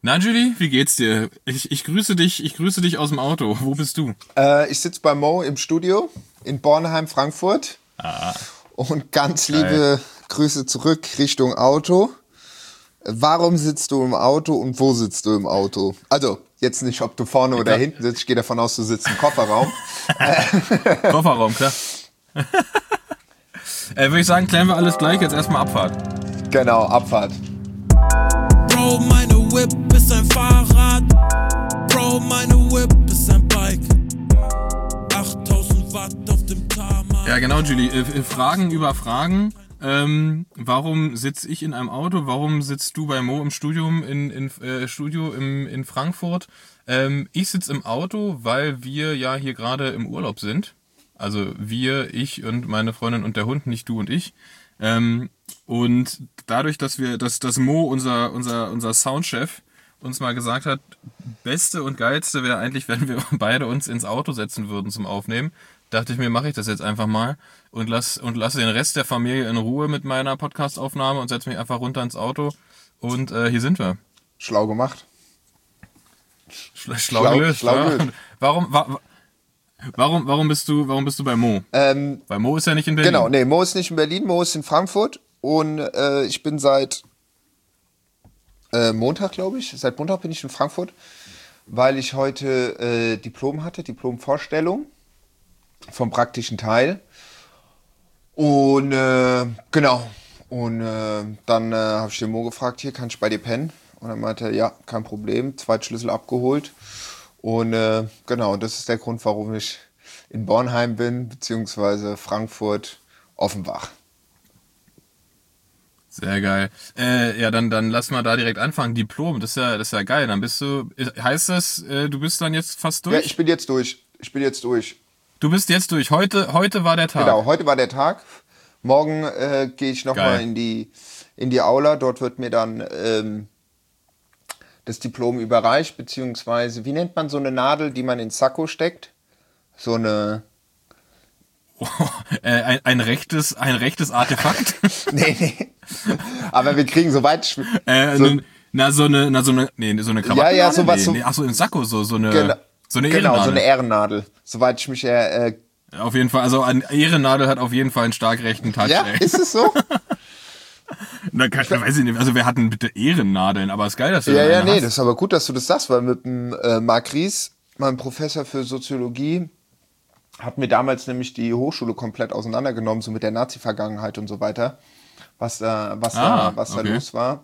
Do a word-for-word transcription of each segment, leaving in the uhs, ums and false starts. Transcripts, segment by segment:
Na Julie, wie geht's dir? Ich, ich grüße dich, ich grüße dich aus dem Auto. Wo bist du? Äh, ich sitze bei Mo im Studio in Bornheim, Frankfurt. Ah. Und ganz liebe Grüße zurück Richtung Auto. Warum sitzt du im Auto und wo sitzt du im Auto? Also, jetzt nicht, ob du vorne oder klar. hinten sitzt. Ich gehe davon aus, du sitzt im Kofferraum. Kofferraum, klar. äh, Würde ich sagen, klären wir alles gleich. Jetzt erstmal Abfahrt. Genau, Abfahrt. Bro, meine Whip ist ein Fahrrad. Bro, meine Whip ist ein Bike. achttausend Watt auf dem Tarmac. Ja, genau, Julie. Äh, Fragen über Fragen. Ähm, warum sitze ich in einem Auto? Warum sitzt du bei Mo im Studium in, in äh, Studio im, in Frankfurt? Ähm, ich sitze im Auto, weil wir ja hier gerade im Urlaub sind. Also wir, ich und meine Freundin und der Hund, nicht du und ich. Ähm, und dadurch, dass wir, dass, dass Mo, unser, unser, unser Soundchef, uns mal gesagt hat, beste und geilste wäre eigentlich, wenn wir beide uns ins Auto setzen würden zum Aufnehmen, dachte ich mir, mache ich das jetzt einfach mal und lass und lasse den Rest der Familie in Ruhe mit meiner Podcast-Aufnahme und setze mich einfach runter ins Auto und äh, hier sind wir. Schlau gemacht. Schlau, schlau gelöst. Schlau ja. gelöst. Warum, wa, warum, warum bist du, warum bist du bei Mo? Ähm, Weil Mo ist ja nicht in Berlin. Genau, nee, Mo ist nicht in Berlin, Mo ist in Frankfurt. Und äh, ich bin seit äh, Montag, glaube ich, seit Montag bin ich in Frankfurt, weil ich heute äh, Diplom hatte, Diplomvorstellung vom praktischen Teil. Und äh, genau, und äh, dann äh, habe ich den Mo gefragt, hier, kann ich bei dir pennen? Und dann meinte er, ja, kein Problem, Zweitschlüssel abgeholt. Und äh, genau, das ist der Grund, warum ich in Bornheim bin, beziehungsweise Frankfurt, Offenbach. Sehr geil. Äh, ja, dann, dann lass mal da direkt anfangen. Diplom, das ist ja, das ist ja geil. Dann bist du, heißt das, äh, du bist dann jetzt fast durch? Ja, ich bin jetzt durch. Ich bin jetzt durch. Du bist jetzt durch. Heute, heute war der Tag. Genau, heute war der Tag. Morgen äh, gehe ich nochmal in die, in die Aula. Dort wird mir dann ähm, das Diplom überreicht, beziehungsweise, wie nennt man so eine Nadel, die man ins Sakko steckt? So eine... Oh, äh, ein, ein rechtes, ein rechtes Artefakt? nee, nee. Aber wir kriegen soweit... Äh, so, na, so eine, na, so eine, nee, so eine Krawatte. Ja, ja, sowas. Nee, So, nee, ach so, im Sakko, so, so eine, genau, so eine genau, Ehrennadel. so eine Ehrennadel. Soweit ich mich äh, Auf jeden Fall, also eine Ehrennadel hat auf jeden Fall einen stark rechten Touch. Ja, ey. ist es so? Na, kann, weiß ich nicht, also wir hatten bitte Ehrennadeln, aber ist geil, dass du Ja, da ja, eine nee, hast. das ist aber gut, dass du das sagst, weil mit dem äh, Marc Ries, meinem Professor für Soziologie, hat mir damals nämlich die Hochschule komplett auseinandergenommen, so mit der Nazi-Vergangenheit und so weiter, was da, was Ah, da, was okay. da los war.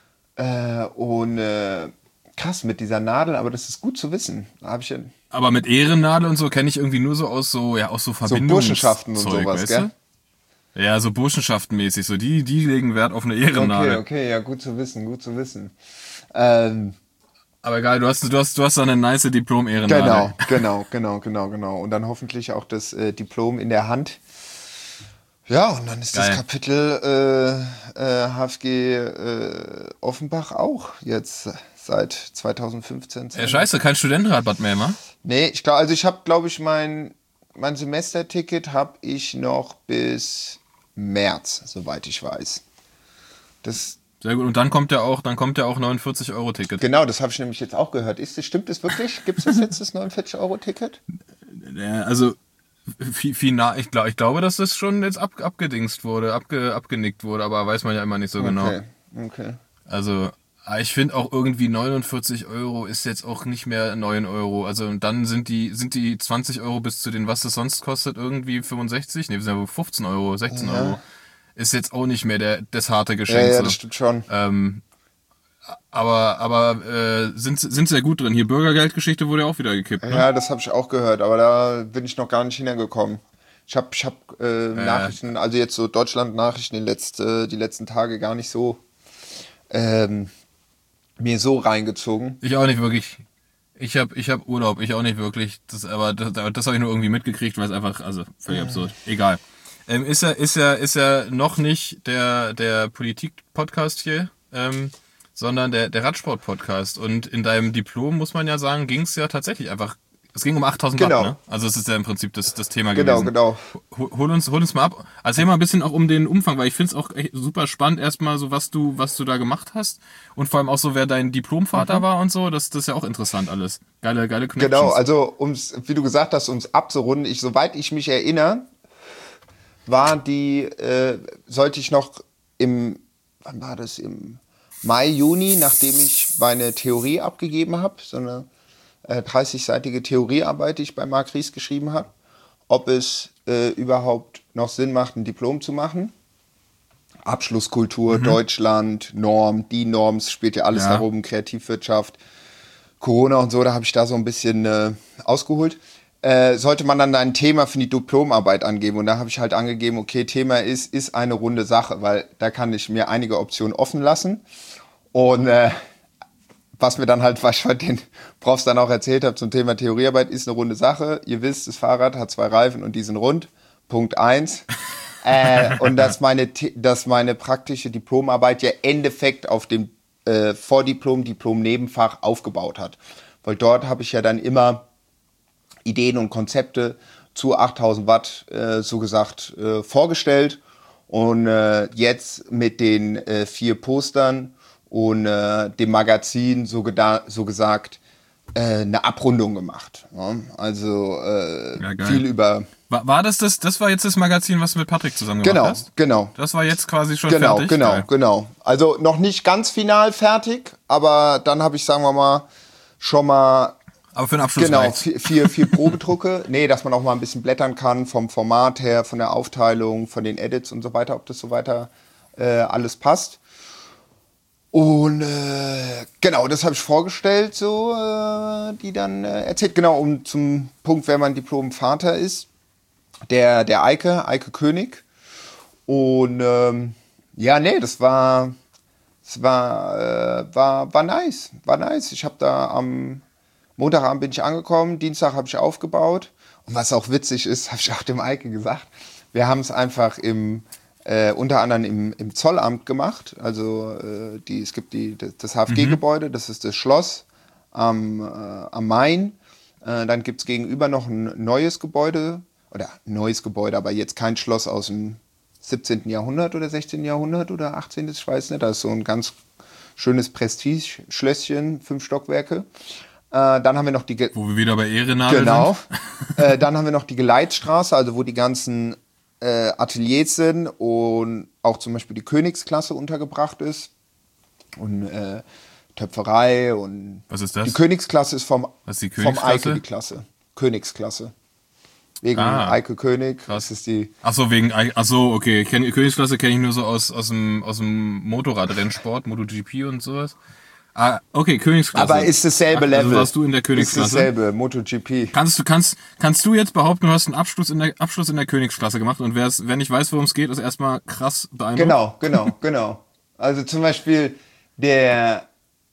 Äh, und äh, krass, mit dieser Nadel, aber das ist gut zu wissen. Da habe ich ja Aber mit Ehrennadel und so kenne ich irgendwie nur so aus so, ja, aus so so Verbindungs- Burschenschaften und Zeug, sowas, weißt gell? du? Ja, so Burschenschaftenmäßig, so die, die legen Wert auf eine Ehrennadel. Okay, okay, ja, gut zu wissen, gut zu wissen. Ähm, Aber egal, du hast, du hast, du hast da eine nice Diplom-Ehrennadel. Genau, genau, genau, genau, genau. Und dann hoffentlich auch das äh, Diplom in der Hand. Ja, und dann ist Geil. das Kapitel äh, äh, H F G äh, Offenbach auch jetzt seit zwanzig fünfzehn. Ja, scheiße, kein Studentenrabatt mehr, wa? Nee, ich glaube, also ich habe, glaube ich, mein, mein Semesterticket habe ich noch bis März, soweit ich weiß. Das Sehr gut. Und dann kommt ja auch, dann kommt ja auch neunundvierzig Euro Ticket. Genau, das habe ich nämlich jetzt auch gehört. Ist das, stimmt das wirklich? Gibt es das jetzt, das neunundvierzig Euro Ticket? Ja, also, final, ich, glaub, ich glaube, dass das schon jetzt ab, abgedingst wurde, abge, abgenickt wurde, aber weiß man ja immer nicht so genau. Okay, okay. Also, ich finde auch irgendwie neunundvierzig Euro ist jetzt auch nicht mehr neun Euro. Also, und dann sind die, sind die zwanzig Euro bis zu den, was das sonst kostet, irgendwie fünfundsechzig? Ne, wir sind ja fünfzehn Euro, sechzehn Ja. Euro. Ist jetzt auch nicht mehr der, das harte Geschenk. Ja, ja, so. das stimmt schon. Ähm, aber aber äh, sind sind sehr gut drin. Hier Bürgergeldgeschichte wurde ja auch wieder gekippt. Ne? Ja, das habe ich auch gehört, aber da bin ich noch gar nicht hingekommen. Ich habe ich hab, äh, Nachrichten, also jetzt so Deutschland-Nachrichten die, letzte, die letzten Tage gar nicht so ähm, mir so reingezogen. Ich auch nicht wirklich. Ich habe ich hab Urlaub, ich auch nicht wirklich. Das, aber das, das habe ich nur irgendwie mitgekriegt, weil es einfach, also völlig absurd. Egal. Ähm, ist ja ist ja ist ja noch nicht der der Politik-Podcast hier, ähm, sondern der der Radsport-Podcast. Und in deinem Diplom muss man ja sagen, ging es ja tatsächlich einfach Es ging um achttausend Genau. Watt, ne? Also es ist ja im Prinzip das, das Thema Genau, gewesen. genau. Hol, hol uns, hol uns mal ab. Erzähl mal ein bisschen auch um den Umfang, weil ich finde es auch echt super spannend erstmal so, was du, was du da gemacht hast und vor allem auch so, wer dein Diplomvater mhm. war und so. Das, das ist ja auch interessant alles. Geile, geile Connections. Genau, also ums, wie du gesagt hast, ums abzurunden, ich, soweit ich mich erinnere, war die, äh, sollte ich noch im, wann war das, im Mai, Juni, nachdem ich meine Theorie abgegeben habe, so eine äh, dreißigseitige Theoriearbeit, die ich bei Marc Ries geschrieben habe, ob es äh, überhaupt noch Sinn macht, ein Diplom zu machen. Abschlusskultur, mhm. Deutschland, Norm, die Norms, spielt ja alles ja. darum, Kreativwirtschaft, Corona und so, da habe ich da so ein bisschen äh, ausgeholt. Äh, sollte man dann ein Thema für die Diplomarbeit angeben. Und da habe ich halt angegeben, okay, Thema ist, ist eine runde Sache, weil da kann ich mir einige Optionen offen lassen. Und äh, was mir dann halt, was ich heute den Profs dann auch erzählt habe zum Thema Theoriearbeit, ist eine runde Sache. Ihr wisst, das Fahrrad hat zwei Reifen und die sind rund. Punkt eins. äh, und dass meine, dass meine praktische Diplomarbeit ja im Endeffekt auf dem äh, Vordiplom, Diplom-Nebenfach aufgebaut hat. Weil dort habe ich ja dann immer Ideen und Konzepte zu achttausend Watt, äh, so gesagt, äh, vorgestellt. Und äh, jetzt mit den äh, vier Postern und äh, dem Magazin so, geda- so gesagt äh, eine Abrundung gemacht. Ja? Also äh, ja, viel über... War, war das das, das war jetzt das Magazin, was du mit Patrick zusammen gemacht genau, hast? Genau, genau. Das war jetzt quasi schon genau, fertig? Genau, Geil. genau, genau. Also noch nicht ganz final fertig, aber dann habe ich, sagen wir mal, schon mal... Aber für den Abschluss Genau, reicht's. vier, vier, vier Probedrucke. Nee, dass man auch mal ein bisschen blättern kann vom Format her, von der Aufteilung, von den Edits und so weiter, ob das so weiter äh, alles passt. Und äh, genau, das habe ich vorgestellt, so äh, die dann äh, erzählt. Genau, um zum Punkt, wer mein Diplom-Vater ist, der, der Eike, Eike König. Und ähm, ja, nee, das war, das war, äh, war, war nice, war nice. Ich habe da am Montagabend bin ich angekommen, Dienstag habe ich aufgebaut. Und was auch witzig ist, habe ich auch dem Eike gesagt, wir haben es einfach im, äh, unter anderem im, im Zollamt gemacht. Also äh, die, es gibt die, das H F G-Gebäude, das ist das Schloss am, äh, am Main. Äh, dann gibt es gegenüber noch ein neues Gebäude, oder neues Gebäude, aber jetzt kein Schloss aus dem siebzehnten. Jahrhundert oder sechzehnten. Jahrhundert oder achtzehnten. Ich weiß nicht. Da ist so ein ganz schönes Prestige-Schlösschen, fünf Stockwerke. Äh, dann haben wir noch die... Ge- wo wir wieder bei Ehrenadel genau. sind. äh, dann haben wir noch die Geleitstraße, also wo die ganzen äh, Ateliers sind und auch zum Beispiel die Königsklasse untergebracht ist. Und äh, Töpferei und... Was ist das? Die Königsklasse ist vom, Was ist die vom Königsklasse? Eike die Klasse. Königsklasse. Wegen Ah. Eike König. Krass. Das ist die... Ach so, wegen, ach so, okay. Ich kenn, Königsklasse kenne ich nur so aus, aus dem, aus dem Motorradrennsport, MotoGP und sowas. Ah, okay, Königsklasse. Aber ist dasselbe Ach, Level. Also warst du in der Königsklasse? Ist dasselbe, MotoGP. Kannst du, kannst, kannst du jetzt behaupten, du hast einen Abschluss in der, Abschluss in der Königsklasse gemacht und wer wer nicht weiß, worum es geht, ist erstmal krass beeindruckt. Genau, genau, genau. Also zum Beispiel der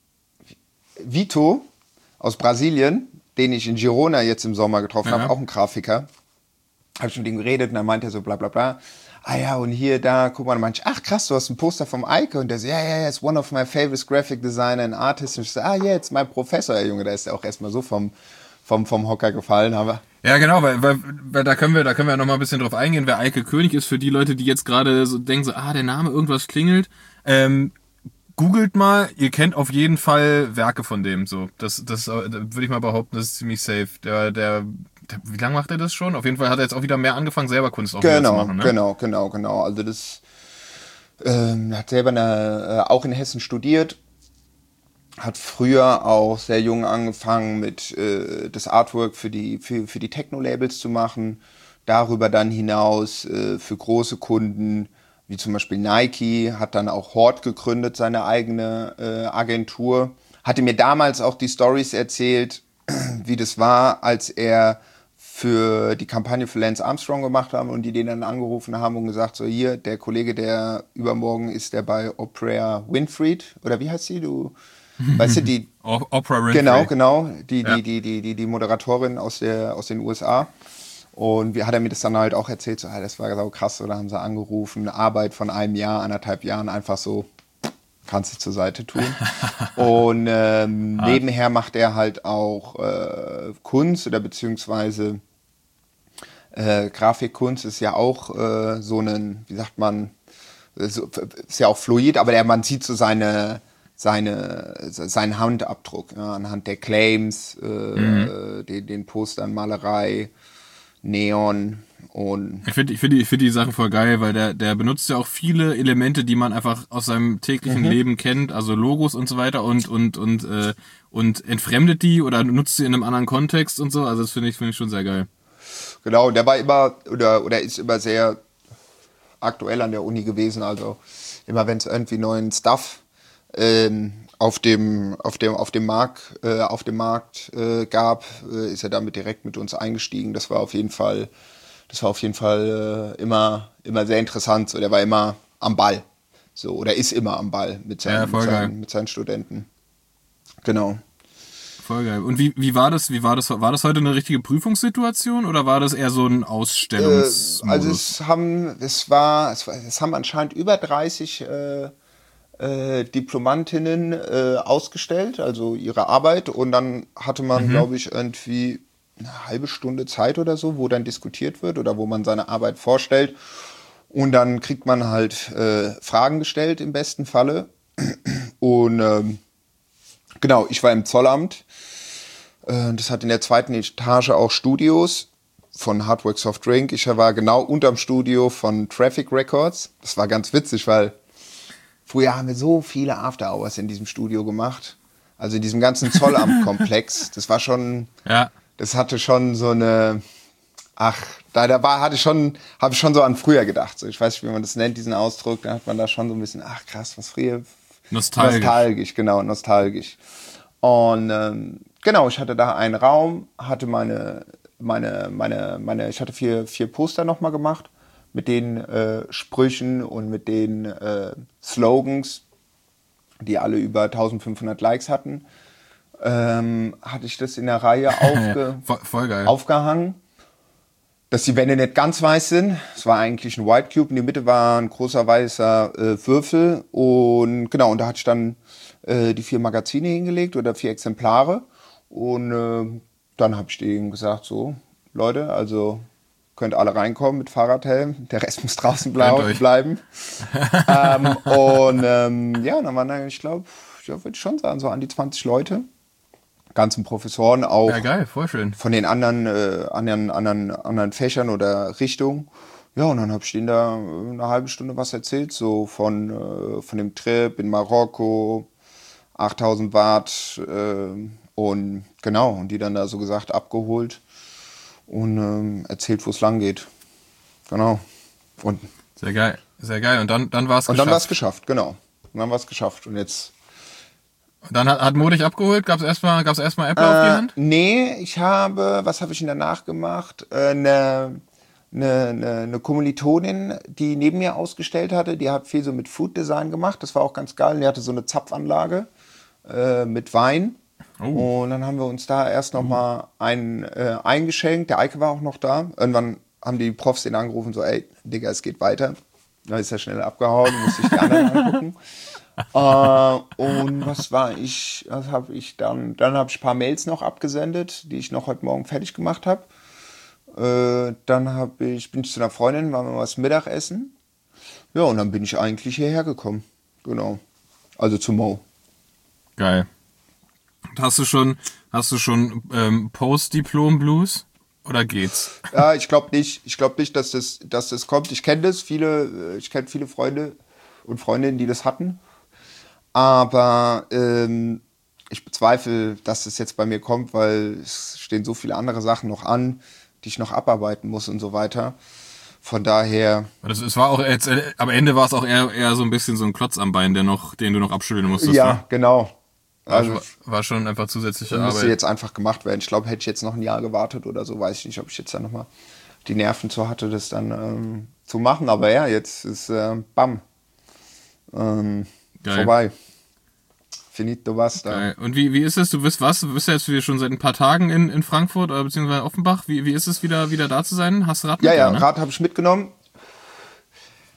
Vito aus Brasilien, den ich in Girona jetzt im Sommer getroffen Ja. habe, auch ein Grafiker. Habe ich mit ihm geredet und dann meinte er so bla bla bla. Ah ja, und hier, da, guck mal, dann meinte ich, ach krass, du hast ein Poster vom Eike. Und der so, ja, ja, ja, it's one of my favorite graphic designer and artists. Und ich so, ah ja, jetzt mein Professor, der Junge, der ist ja auch erstmal so vom, vom, vom Hocker gefallen. Aber Ja, genau, weil, weil, weil da können wir, da können wir ja noch mal ein bisschen drauf eingehen, wer Eike König ist, für die Leute, die jetzt gerade so denken, so, ah, der Name, irgendwas klingelt. Ähm, googelt mal, ihr kennt auf jeden Fall Werke von dem, so. Das, das, da würde ich mal behaupten, das ist ziemlich safe. Der, der, der wie lange macht er das schon? Auf jeden Fall hat er jetzt auch wieder mehr angefangen, selber Kunst auch wieder zu genau, machen, ne? genau, genau, genau. Also das, ähm, hat selber eine, äh, auch in Hessen studiert. Hat früher auch sehr jung angefangen mit äh, das Artwork für die, für, für die Techno-Labels zu machen. Darüber dann hinaus äh, für große Kunden, wie zum Beispiel Nike, hat dann auch Hort gegründet, seine eigene äh, Agentur. Hatte mir damals auch die Stories erzählt, wie das war, als er für die Kampagne für Lance Armstrong gemacht haben und die den dann angerufen haben und gesagt, so hier, der Kollege, der übermorgen ist, der bei Oprah Winfrey, oder wie heißt sie, du... Weißt du, die O- Oprah Winfrey. Genau, genau, die, Ja. die, die, die, die, die Moderatorin aus, der, aus den U S A. Und wie hat er mir das dann halt auch erzählt, so, ah, das war so krass, oder haben sie angerufen, Arbeit von einem Jahr, anderthalb Jahren, einfach so kannst dich zur Seite tun. Und ähm, nebenher macht er halt auch äh, Kunst oder beziehungsweise äh, Grafikkunst ist ja auch äh, so ein, wie sagt man, so, ist ja auch fluid, aber der, man sieht so seine, seine, seinen Handabdruck ja, anhand der Claims, äh, mhm. den, den Postern, Malerei, Neon und... Ich finde ich find die, ich find die Sachen voll geil, weil der, der benutzt ja auch viele Elemente, die man einfach aus seinem täglichen mhm. Leben kennt, also Logos und so weiter und und und äh, und entfremdet die oder nutzt sie in einem anderen Kontext und so, also das finde ich, finde ich schon sehr geil. Genau, der war immer oder oder ist immer sehr aktuell an der Uni gewesen, also immer wenn es irgendwie neuen Stuff ähm, auf dem auf dem auf dem Markt äh, auf dem Markt äh, gab, äh, ist er damit direkt mit uns eingestiegen. Das war auf jeden Fall das war auf jeden Fall äh, immer immer sehr interessant. So, der war immer am Ball, so oder ist immer am Ball mit seinen, ja, mit seinen, mit seinen Studenten. Genau. Voll geil. Und wie, wie war das? Wie war das? War das heute eine richtige Prüfungssituation oder war das eher so ein Ausstellungsmodus? Äh, also es haben, es war, es war, es haben anscheinend über dreißig äh, äh, Diplomantinnen äh, ausgestellt, also ihre Arbeit, und dann hatte man, mhm. glaube ich, irgendwie eine halbe Stunde Zeit oder so, wo dann diskutiert wird oder wo man seine Arbeit vorstellt, und dann kriegt man halt äh, Fragen gestellt im besten Falle. Und ähm, genau, ich war im Zollamt. Das hat in der zweiten Etage auch Studios von Hardwork Soft Drink. Ich war genau unterm Studio von Traffic Records. Das war ganz witzig, weil früher haben wir so viele After Hours in diesem Studio gemacht. Also in diesem ganzen Zollamt-Komplex. Das war schon, ja. Das hatte schon so eine, ach, da, da war, hatte ich schon, habe ich schon so an früher gedacht. So, ich weiß nicht, wie man das nennt, diesen Ausdruck. Da hat man da schon so ein bisschen, ach krass, was früher. Nostalgisch. Nostalgisch, genau, nostalgisch. Und ähm, genau, ich hatte da einen Raum, hatte meine, meine, meine, meine, ich hatte vier, vier Poster nochmal gemacht mit den äh, Sprüchen und mit den äh, Slogans, die alle über eintausendfünfhundert Likes hatten. Ähm, hatte ich das in der Reihe aufge- voll, voll geil. aufgehangen, dass die Wände nicht ganz weiß sind. Es war eigentlich ein White Cube, in der Mitte war ein großer weißer äh, Würfel, und genau, und da hatte ich dann äh, die vier Magazine hingelegt oder vier Exemplare, und äh, dann habe ich denen gesagt, so, Leute, also könnt alle reinkommen mit Fahrradhelm, der Rest muss draußen blau- bleiben. ähm, und ähm, ja, dann waren da, ich glaube, ich würde ich schon sagen, so an die zwanzig Leute. Ganzen Professoren auch. Ja, geil, voll schön. Von den anderen, äh, anderen, anderen, anderen Fächern oder Richtungen. Ja, und dann habe ich denen da eine halbe Stunde was erzählt, so von, äh, von dem Trip in Marokko, achttausend Watt, äh, und genau, und die dann da so gesagt abgeholt und ähm, erzählt, wo es lang geht. Genau. Und sehr geil, sehr geil. Und dann, dann war es geschafft. Und dann war es geschafft, genau. Und dann war es geschafft. Und jetzt... Dann hat, hat Mo dich abgeholt? Gab es erstmal gab's erstmal Apple äh, auf die Hand? Nee, ich habe, was habe ich denn danach gemacht? Eine, eine, eine, eine Kommilitonin, die neben mir ausgestellt hatte, die hat viel so mit Food Design gemacht. Das war auch ganz geil. Die hatte so eine Zapfanlage äh, mit Wein. Oh. Und dann haben wir uns da erst noch mal einen äh, eingeschenkt. Der Eike war auch noch da. Irgendwann haben die Profs den angerufen, so, ey, Digga, es geht weiter. Da ist er schnell abgehauen, musste ich die anderen angucken. Uh, und was war ich, was habe ich dann, dann habe ich ein paar Mails noch abgesendet, die ich noch heute Morgen fertig gemacht habe. Uh, dann habe ich, bin ich zu einer Freundin, waren wir was Mittagessen. Ja, und dann bin ich eigentlich hierher gekommen. Genau. Also zu Mo. Geil. Hast du schon, hast du schon ähm, Post-Diplom-Blues? Oder geht's? Ja, ich glaube nicht. Ich glaube nicht, dass das, dass das kommt. Ich kenne das, viele, ich kenne viele Freunde und Freundinnen, die das hatten. Aber ähm, ich bezweifle, dass das jetzt bei mir kommt, weil es stehen so viele andere Sachen noch an, die ich noch abarbeiten muss und so weiter. Von daher... Das, es war auch jetzt, am Ende war es auch eher, eher so ein bisschen so ein Klotz am Bein, der noch, den du noch abschütteln musstest. Ja, ne? Genau. Also war, war schon einfach zusätzliche Arbeit. Müsste jetzt einfach gemacht werden. Ich glaube, hätte ich jetzt noch ein Jahr gewartet oder so, weiß ich nicht, ob ich jetzt dann nochmal die Nerven zu hatte, das dann ähm, zu machen. Aber ja, jetzt ist äh, bam. Ähm, vorbei. Finito basta. Geil. Und wie, wie ist es? Du bist was? Du bist ja jetzt schon seit ein paar Tagen in, in Frankfurt oder beziehungsweise Offenbach. Wie, wie ist es, wieder, wieder da zu sein? Hast du Rad Ja, mit, ja, ne? Rad habe ich mitgenommen.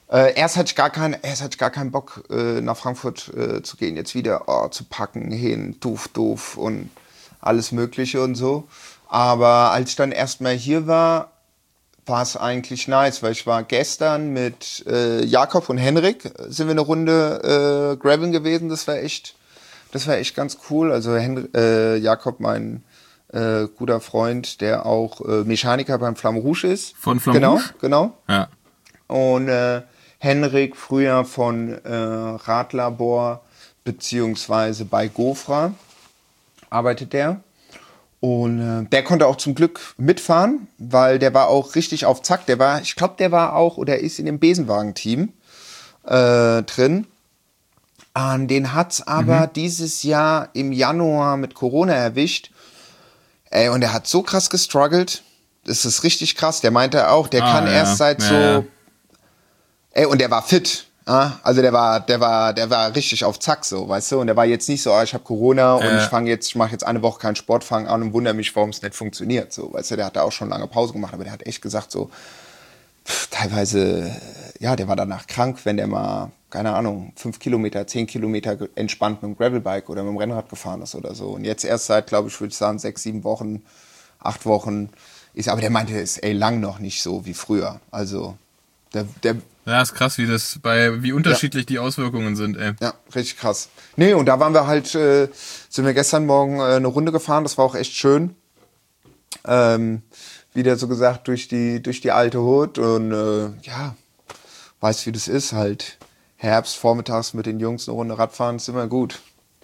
Äh, erst hatte ich gar keinen, erst hatte ich gar keinen Bock, äh, nach Frankfurt äh, zu gehen. Jetzt wieder oh, zu packen, hin, doof, doof und alles Mögliche und so. Aber als ich dann erstmal hier war, war es eigentlich nice, weil ich war gestern mit äh, Jakob und Henrik, sind wir eine Runde äh, graveln gewesen. Das war echt, das war echt ganz cool. Also Hen- äh, Jakob, mein äh, guter Freund, der auch äh, Mechaniker beim Flamme Rouge ist. Von Flamme Genau, Rouge? genau. Ja. Und äh, Henrik früher von äh, Radlabor beziehungsweise bei Gofra arbeitet der. Und äh, der konnte auch zum Glück mitfahren, weil der war auch richtig auf Zack. Der war, ich glaube, der war auch oder ist in dem Besenwagen-Team äh, drin. Und den hat's aber mhm. dieses Jahr im Januar mit Corona erwischt. Ey, und der hat so krass gestruggelt. Das ist richtig krass. Der meinte auch, der ah, kann ja. erst seit ja, so... Ja. Ey, und der war fit. Ja? Also der war, der war, der war richtig auf Zack so, weißt du? Und der war jetzt nicht so, oh, ich habe Corona und äh. ich fange jetzt, ich mache jetzt eine Woche keinen Sport, fange an und wundere mich, warum es nicht funktioniert. So, weißt du, der hat da auch schon lange Pause gemacht, aber der hat echt gesagt so, pff, teilweise, ja, der war danach krank, wenn der mal, keine Ahnung, fünf Kilometer, zehn Kilometer entspannt mit dem Gravelbike oder mit dem Rennrad gefahren ist oder so. Und jetzt erst seit, glaube ich, würde ich sagen, sechs, sieben Wochen, acht Wochen ist, aber der meinte, es ist ey lang noch nicht so wie früher. Also der, der ja, ist krass, wie das bei wie unterschiedlich ja. die Auswirkungen sind, ey. Ja, richtig krass. Nee, und da waren wir halt, äh, sind wir gestern Morgen äh, eine Runde gefahren, das war auch echt schön. Ähm, wieder so gesagt durch die durch die alte Hut und äh, ja, weißt wie das ist, halt Herbst, vormittags mit den Jungs eine Runde Radfahren, ist immer gut.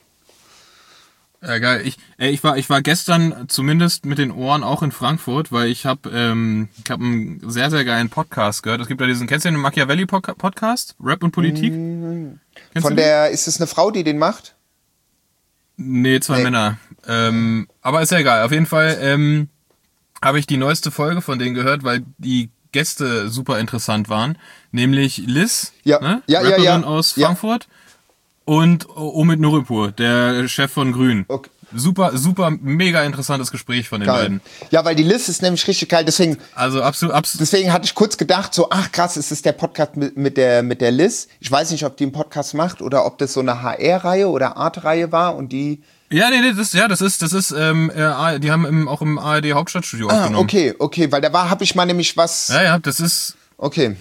Ja, geil. Ich, ey, ich war, ich war gestern zumindest mit den Ohren auch in Frankfurt, weil ich habe, ähm, ich habe einen sehr, sehr geilen Podcast gehört. Es gibt da diesen, kennst du den Machiavelli-Podcast? Rap und Politik? Mhm. Von der, ist es eine Frau, die den macht? Nee, zwei nee. Männer. Ähm, aber ist ja egal. Auf jeden Fall ähm, habe ich die neueste Folge von denen gehört, weil die Gäste super interessant waren. Nämlich Liz, ja. ne? ja, Rapperin ja, ja. aus Frankfurt. Ja. Und Omid Nuripur, der Chef von Grün. Okay. Super, super, mega interessantes Gespräch von den geil. beiden. Ja, weil die List ist nämlich richtig geil, deswegen. Also absolut, absolut. Deswegen hatte ich kurz gedacht, so, ach krass, ist es der Podcast mit, mit der, mit der Liz. Ich weiß nicht, ob die einen Podcast macht oder ob das so eine H R-Reihe oder Art-Reihe war und die. Ja, nee, nee, das ist, ja, das ist, das ist, ähm, äh, die haben im, auch im A R D Hauptstadtstudio ah, aufgenommen. Okay, okay, weil da war, habe ich mal nämlich was. Ja, ja, das ist. Okay.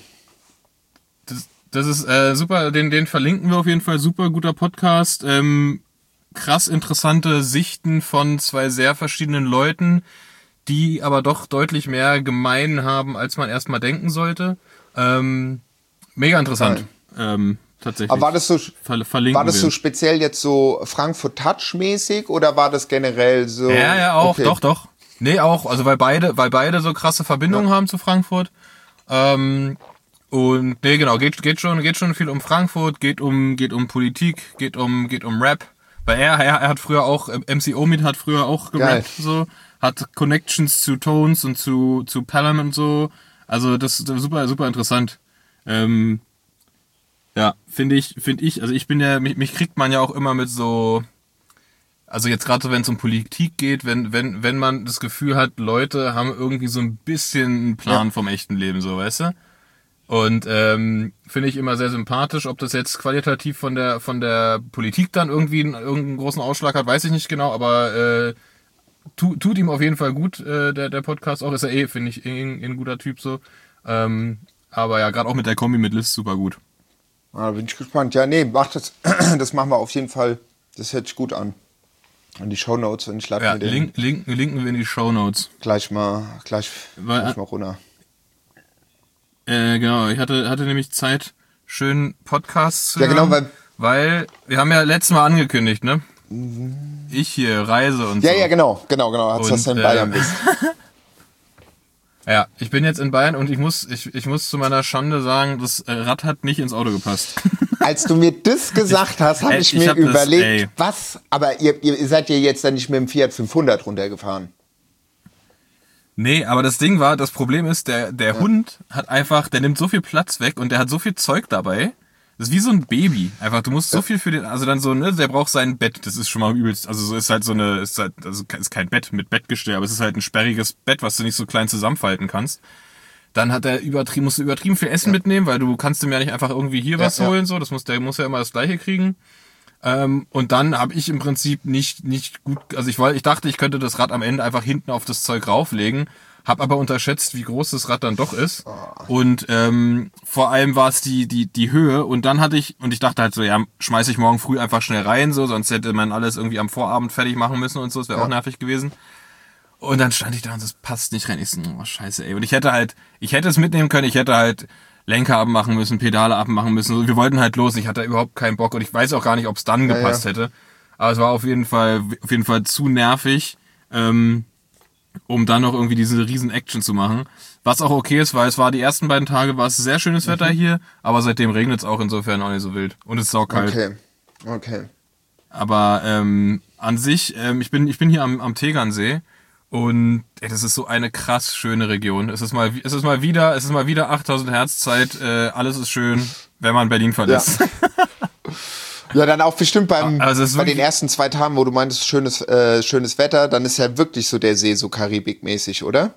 Das, das ist äh, super, den, den verlinken wir auf jeden Fall. Super guter Podcast. Ähm, krass interessante Sichten von zwei sehr verschiedenen Leuten, die aber doch deutlich mehr gemein haben, als man erstmal denken sollte. Ähm, mega interessant. Ähm, tatsächlich. Aber war das so, Ver- verlinken war das wir. so speziell jetzt so Frankfurt Touch mäßig oder war das generell so? Ja, ja, auch, okay. doch, doch. Nee, auch, also weil beide, weil beide so krasse Verbindungen ja. haben zu Frankfurt. Ähm, Und nee, genau, geht geht schon geht schon viel um Frankfurt, geht um geht um Politik, geht um geht um Rap. Weil er er, er hat früher auch M C Omid hat früher auch gerappt so, hat Connections zu Tones und zu zu Pelham und so. Also das ist super super interessant. Ähm, ja, finde ich finde ich, also ich bin ja mich, mich kriegt man ja auch immer mit so, also jetzt gerade so, wenn es um Politik geht, wenn wenn wenn man das Gefühl hat, Leute haben irgendwie so ein bisschen einen Plan ja. vom echten Leben, so, weißt du? Und ähm, finde ich immer sehr sympathisch. Ob das jetzt qualitativ von der von der Politik dann irgendwie einen, irgendeinen großen Ausschlag hat, weiß ich nicht genau, aber äh, tu, tut ihm auf jeden Fall gut, äh, der der Podcast auch. Ist er eh, finde ich, eh ein, ein guter Typ so. Ähm, aber ja, gerade auch mit der Kombi mit Liz super gut. Ah, bin ich gespannt. Ja, nee, macht das, das machen wir auf jeden Fall. Das hört sich gut an. Und die Shownotes, wenn ich lade ja, mir den link, link, linken wir in die Shownotes. Gleich mal, gleich, Weil, gleich mal runter. Äh, genau, ich hatte, hatte nämlich Zeit, schön Podcasts zu ja, genau, hören, weil, weil wir haben ja letztes Mal angekündigt, ne? Ich hier, Reise und ja, so. Ja, ja, genau, genau, genau, als dass du in äh, Bayern bist. Ja, ich bin jetzt in Bayern und ich muss, ich, ich muss zu meiner Schande sagen, das Rad hat nicht ins Auto gepasst. Als du mir das gesagt hast, habe ich, ich mir hab überlegt, das, was, aber ihr, ihr seid ja jetzt dann nicht mit dem Fiat fünfhundert runtergefahren. Nee, aber das Ding war, das Problem ist, der, der ja. Hund hat einfach, der nimmt so viel Platz weg und der hat so viel Zeug dabei. Das ist wie so ein Baby. Einfach, du musst so viel für den, also dann so, ne, der braucht sein Bett. Das ist schon mal übelst, also so ist halt so eine, ist halt, also ist kein Bett mit Bettgestell, aber es ist halt ein sperriges Bett, was du nicht so klein zusammenfalten kannst. Dann hat er übertrieben, musst du übertrieben viel Essen ja. mitnehmen, weil du kannst ihm ja nicht einfach irgendwie hier ja, was holen, ja. so. Das muss, der muss ja immer das Gleiche kriegen. Ähm, und dann habe ich im Prinzip nicht, nicht gut, also ich wollte, ich dachte, ich könnte das Rad am Ende einfach hinten auf das Zeug rauflegen. Hab aber unterschätzt, wie groß das Rad dann doch ist. Oh. Und ähm, vor allem war es die die die Höhe. Und dann hatte ich, und ich dachte halt so, ja, schmeiß ich morgen früh einfach schnell rein, so, sonst hätte man alles irgendwie am Vorabend fertig machen müssen und so, das wäre ja. auch nervig gewesen. Und dann stand ich da und das passt nicht rein. Ich so, oh scheiße, ey. Und ich hätte halt, ich hätte es mitnehmen können, ich hätte halt Lenker abmachen müssen, Pedale abmachen müssen. Wir wollten halt los, ich hatte überhaupt keinen Bock und ich weiß auch gar nicht, ob es dann ja, gepasst ja. hätte. Aber es war auf jeden Fall, auf jeden Fall zu nervig. Ähm, um dann noch irgendwie diese riesen Action zu machen. Was auch okay ist, weil es war die ersten beiden Tage, war es sehr schönes Wetter mhm. hier, aber seitdem regnet es auch insofern auch nicht so wild. Und es ist auch kalt. Okay, okay. Aber ähm, an sich, ähm, ich bin ich bin hier am, am Tegernsee und ey, das ist so eine krass schöne Region. Es ist mal es ist mal wieder, es ist mal wieder achttausend Hertz Zeit, äh, alles ist schön, wenn man Berlin verlässt. Ja. Ja, dann auch bestimmt beim, also bei den ersten zwei Tagen, wo du meintest, schönes, äh, schönes Wetter, dann ist ja wirklich so der See so karibikmäßig, oder?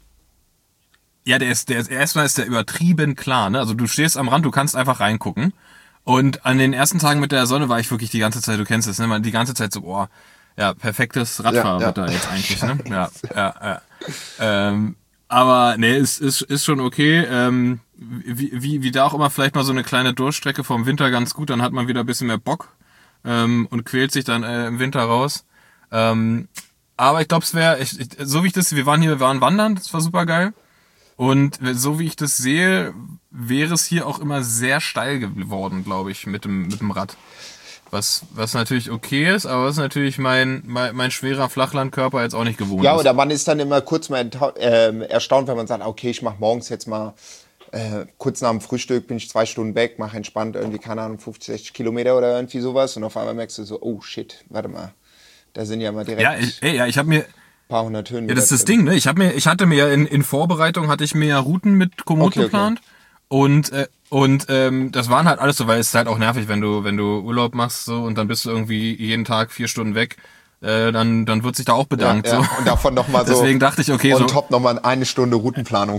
Ja, der ist, der ist, erstmal ist der übertrieben klar, ne? Also du stehst am Rand, du kannst einfach reingucken. Und an den ersten Tagen mit der Sonne war ich wirklich die ganze Zeit, du kennst es, ne? Man, die ganze Zeit so, boah, ja, perfektes Radfahrerwetter ja, ja. jetzt eigentlich, ne? Ja, ja, ja. Ähm, aber nee, ist, ist, ist schon okay. Ähm, wie, wie, wie da auch immer vielleicht mal so eine kleine Durchstrecke vom Winter ganz gut, dann hat man wieder ein bisschen mehr Bock ähm, und quält sich dann äh, im Winter raus. Ähm, aber ich glaube, es wäre, ich, ich, so wie ich das, wir waren hier, wir waren wandern, das war super geil. Und so wie ich das sehe, wäre es hier auch immer sehr steil geworden, glaube ich, mit dem, mit dem Rad. Was, was natürlich okay ist, aber was natürlich mein, mein, mein schwerer Flachlandkörper jetzt auch nicht gewohnt ja, ist. Ja, oder man ist dann immer kurz mal äh, erstaunt, wenn man sagt, okay, ich mache morgens jetzt mal äh, kurz nach dem Frühstück, bin ich zwei Stunden weg, mache entspannt irgendwie, keine Ahnung, fünfzig, sechzig Kilometer oder irgendwie sowas und auf einmal merkst du so, oh shit, warte mal, da sind ja mal direkt ja, ich, ey, ja, ich habe mir ein paar hundert Höhen. Ja, das ist das Ding, ne? Ich habe mir, ich hatte mir ja in, in Vorbereitung hatte ich mir ja Routen mit Komoot okay, geplant okay. und äh, und ähm, das waren halt alles so, weil es ist halt auch nervig, wenn du wenn du Urlaub machst so und dann bist du irgendwie jeden Tag vier Stunden weg. Äh, dann, dann wird sich da auch bedankt. Ja, ja. So. Und davon nochmal so. Deswegen dachte ich, okay, on so. top nochmal eine Stunde Routenplanung.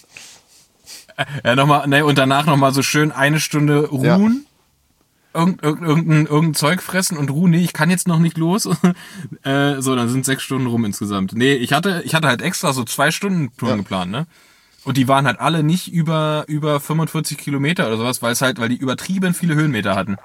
Ja, nochmal, ne, und danach nochmal so schön eine Stunde ruhen. Ja. Irgend, irgendein, irgendein Zeug fressen und ruhen. Nee, ich kann jetzt noch nicht los. äh, so, dann sind sechs Stunden rum insgesamt. Nee, ich hatte, ich hatte halt extra so zwei Stunden Touren ja. geplant, ne? Und die waren halt alle nicht über, über fünfundvierzig Kilometer oder sowas, weil es halt, weil die übertrieben viele Höhenmeter hatten.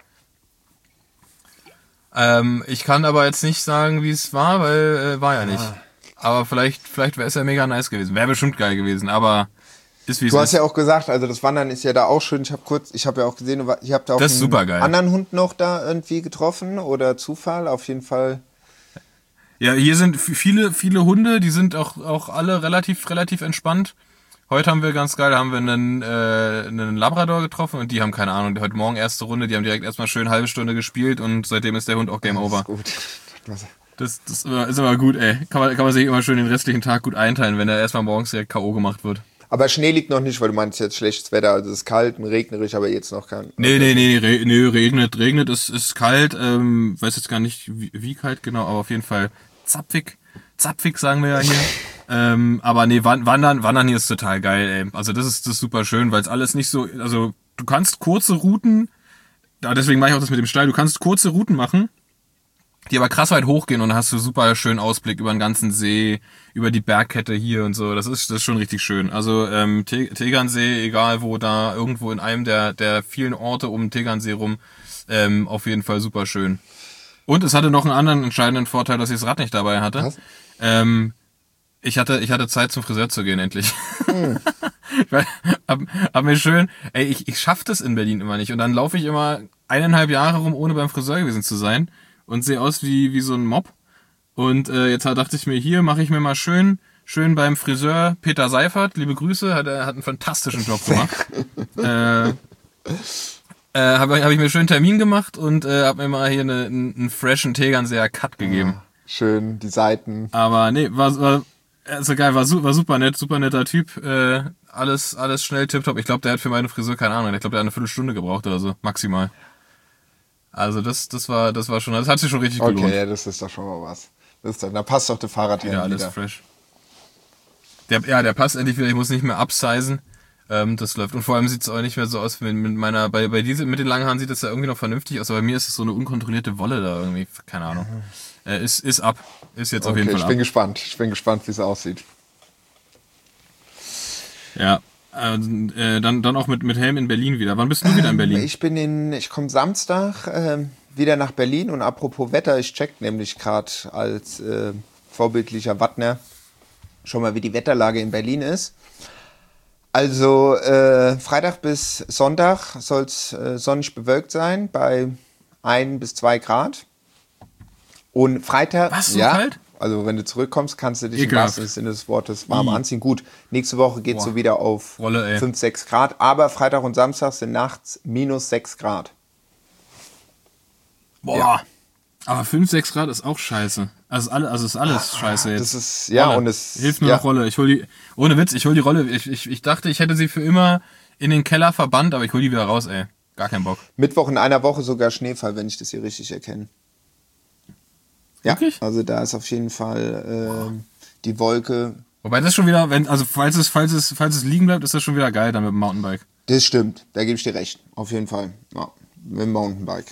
Ähm, ich kann aber jetzt nicht sagen, wie es war, weil äh, war ja nicht. Aber vielleicht, vielleicht wäre es ja mega nice gewesen. Wäre bestimmt geil gewesen, aber ist wie es ist. Du hast ja auch gesagt, also das Wandern ist ja da auch schön. Ich habe kurz, ich habe ja auch gesehen, ihr habt da auch einen anderen Hund noch da irgendwie getroffen oder Zufall, auf jeden Fall. Ja, hier sind viele, viele Hunde, die sind auch, auch alle relativ, relativ entspannt. Heute haben wir ganz geil, da haben wir einen, äh, einen Labrador getroffen und die haben keine Ahnung, heute Morgen erste Runde, die haben direkt erstmal schön eine halbe Stunde gespielt und seitdem ist der Hund auch Game das Over. Ist gut. Das, das ist, immer, ist immer gut, ey. Kann man, kann man sich immer schön den restlichen Tag gut einteilen, wenn er erstmal morgens direkt K O gemacht wird. Aber Schnee liegt noch nicht, weil du meinst jetzt schlechtes Wetter, also es ist kalt und regnerisch, aber jetzt noch kein... Nee, nee, nee, re, nee, regnet, regnet, es ist kalt, ähm, weiß jetzt gar nicht, wie, wie kalt genau, aber auf jeden Fall zapfig, zapfig sagen wir ja hier. Ähm, aber nee, wandern, wandern hier ist total geil, ey. Also das ist, das ist super schön, weil es alles nicht so, also du kannst kurze Routen, deswegen mache ich auch das mit dem Steil, du kannst kurze Routen machen, die aber krass weit hochgehen und dann hast du super schönen Ausblick über den ganzen See, über die Bergkette hier und so. Das ist, das ist schon richtig schön. Also ähm, Tegernsee, egal wo, da irgendwo in einem der, der vielen Orte um Tegernsee rum, ähm, auf jeden Fall super schön. Und es hatte noch einen anderen entscheidenden Vorteil, dass ich das Rad nicht dabei hatte. Was? Ähm, Ich hatte, ich hatte Zeit zum Friseur zu gehen, endlich. Hm. hab, hab mir schön, ey, ich, ich schaff das in Berlin immer nicht. Und dann laufe ich immer eineinhalb Jahre rum, ohne beim Friseur gewesen zu sein. Und sehe aus wie, wie so ein Mob. Und äh, jetzt dachte ich mir, hier mache ich mir mal schön, schön beim Friseur Peter Seifert, liebe Grüße, hat er hat einen fantastischen Job gemacht. äh, äh, habe hab ich mir schön einen Termin gemacht und äh, habe mir mal hier eine, einen, einen freshen Tegernseer Cut gegeben. Ja, schön, die Seiten. Aber nee, war, war also geil, war, war super nett, super netter Typ, äh, alles alles schnell tipptopp. Ich glaube, der hat für meine Frisur keine Ahnung, ich glaube, der hat eine Viertelstunde gebraucht oder so, maximal. Also das das war das war schon, das hat sich schon richtig okay, gelohnt. Okay, ja, das ist doch schon mal was. Das ist dann, da passt doch der Fahrradhelm wieder. Ja, alles wieder. fresh. Der, ja, der passt endlich wieder, ich muss nicht mehr upsizen. Ähm, das läuft. Und vor allem sieht es auch nicht mehr so aus, mit, mit meiner, bei, bei diese, mit den langen Haaren sieht das ja irgendwie noch vernünftig aus, aber bei mir ist es so eine unkontrollierte Wolle da irgendwie, keine Ahnung. Äh, ist, ist ab. Ist jetzt auf Okay, jeden Fall ich ab. bin gespannt. Ich bin gespannt, wie es aussieht. Ja. Äh, dann, dann auch mit, mit Helm in Berlin wieder. Wann bist du wieder in Berlin? Ich bin in, ich komme Samstag äh, wieder nach Berlin und apropos Wetter, ich check nämlich gerade als äh, vorbildlicher Wattner schon mal, wie die Wetterlage in Berlin ist. Also äh, Freitag bis Sonntag soll es äh, sonnig bewölkt sein bei ein bis zwei Grad. Und Freitag, Was, so ja, kalt? also wenn du zurückkommst, kannst du dich Ekelhaft. im wahrsten Sinne des Wortes warm I. anziehen. Gut, nächste Woche geht es so wieder auf Rolle, ey. fünf, sechs Grad, aber Freitag und Samstag sind nachts minus sechs Grad. Boah. Ja. Aber fünf, sechs Grad ist auch scheiße. Also ist alles, also ist alles scheiße jetzt. Das ist, ja, Rolle. und es Hilft nur ja. noch Rolle. Ich hol die, ohne Witz, ich hol die Rolle. Ich, ich, ich dachte, ich hätte sie für immer in den Keller verbannt, aber ich hol die wieder raus, ey. Gar keinen Bock. Mittwoch in einer Woche sogar Schneefall, wenn ich das hier richtig erkenne. Ja, Wirklich? also da ist auf jeden Fall ähm, die Wolke. Wobei das schon wieder, wenn, also falls es, falls es, falls es liegen bleibt, ist das schon wieder geil dann mit dem Mountainbike. Das stimmt, da gebe ich dir recht. Auf jeden Fall. Ja, mit dem Mountainbike.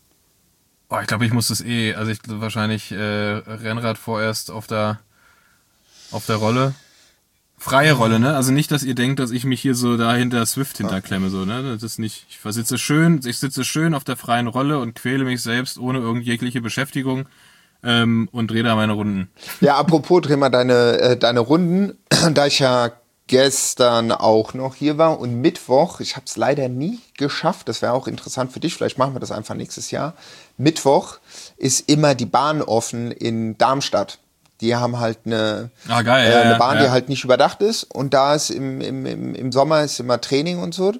Oh, ich glaube, ich muss das eh, also ich wahrscheinlich äh, Rennrad vorerst auf der auf der Rolle. Freie Rolle, ne? Also nicht, dass ihr denkt, dass ich mich hier so da hinter Swift hinterklemme, so, ne? Das ist nicht, ich sitze schön, ich sitze schön auf der freien Rolle und quäle mich selbst ohne irgendjegliche Beschäftigung ähm, und drehe da meine Runden. Ja, apropos, dreh mal deine, äh, deine Runden, da ich ja gestern auch noch hier war und Mittwoch, ich habe es leider nie geschafft, das wäre auch interessant für dich, vielleicht machen wir das einfach nächstes Jahr. Mittwoch ist immer die Bahn offen in Darmstadt. Die haben halt eine, Ah, geil, äh, ja, eine ja, Bahn, ja. die halt nicht überdacht ist und da ist im, im, im, im Sommer ist immer Training und so.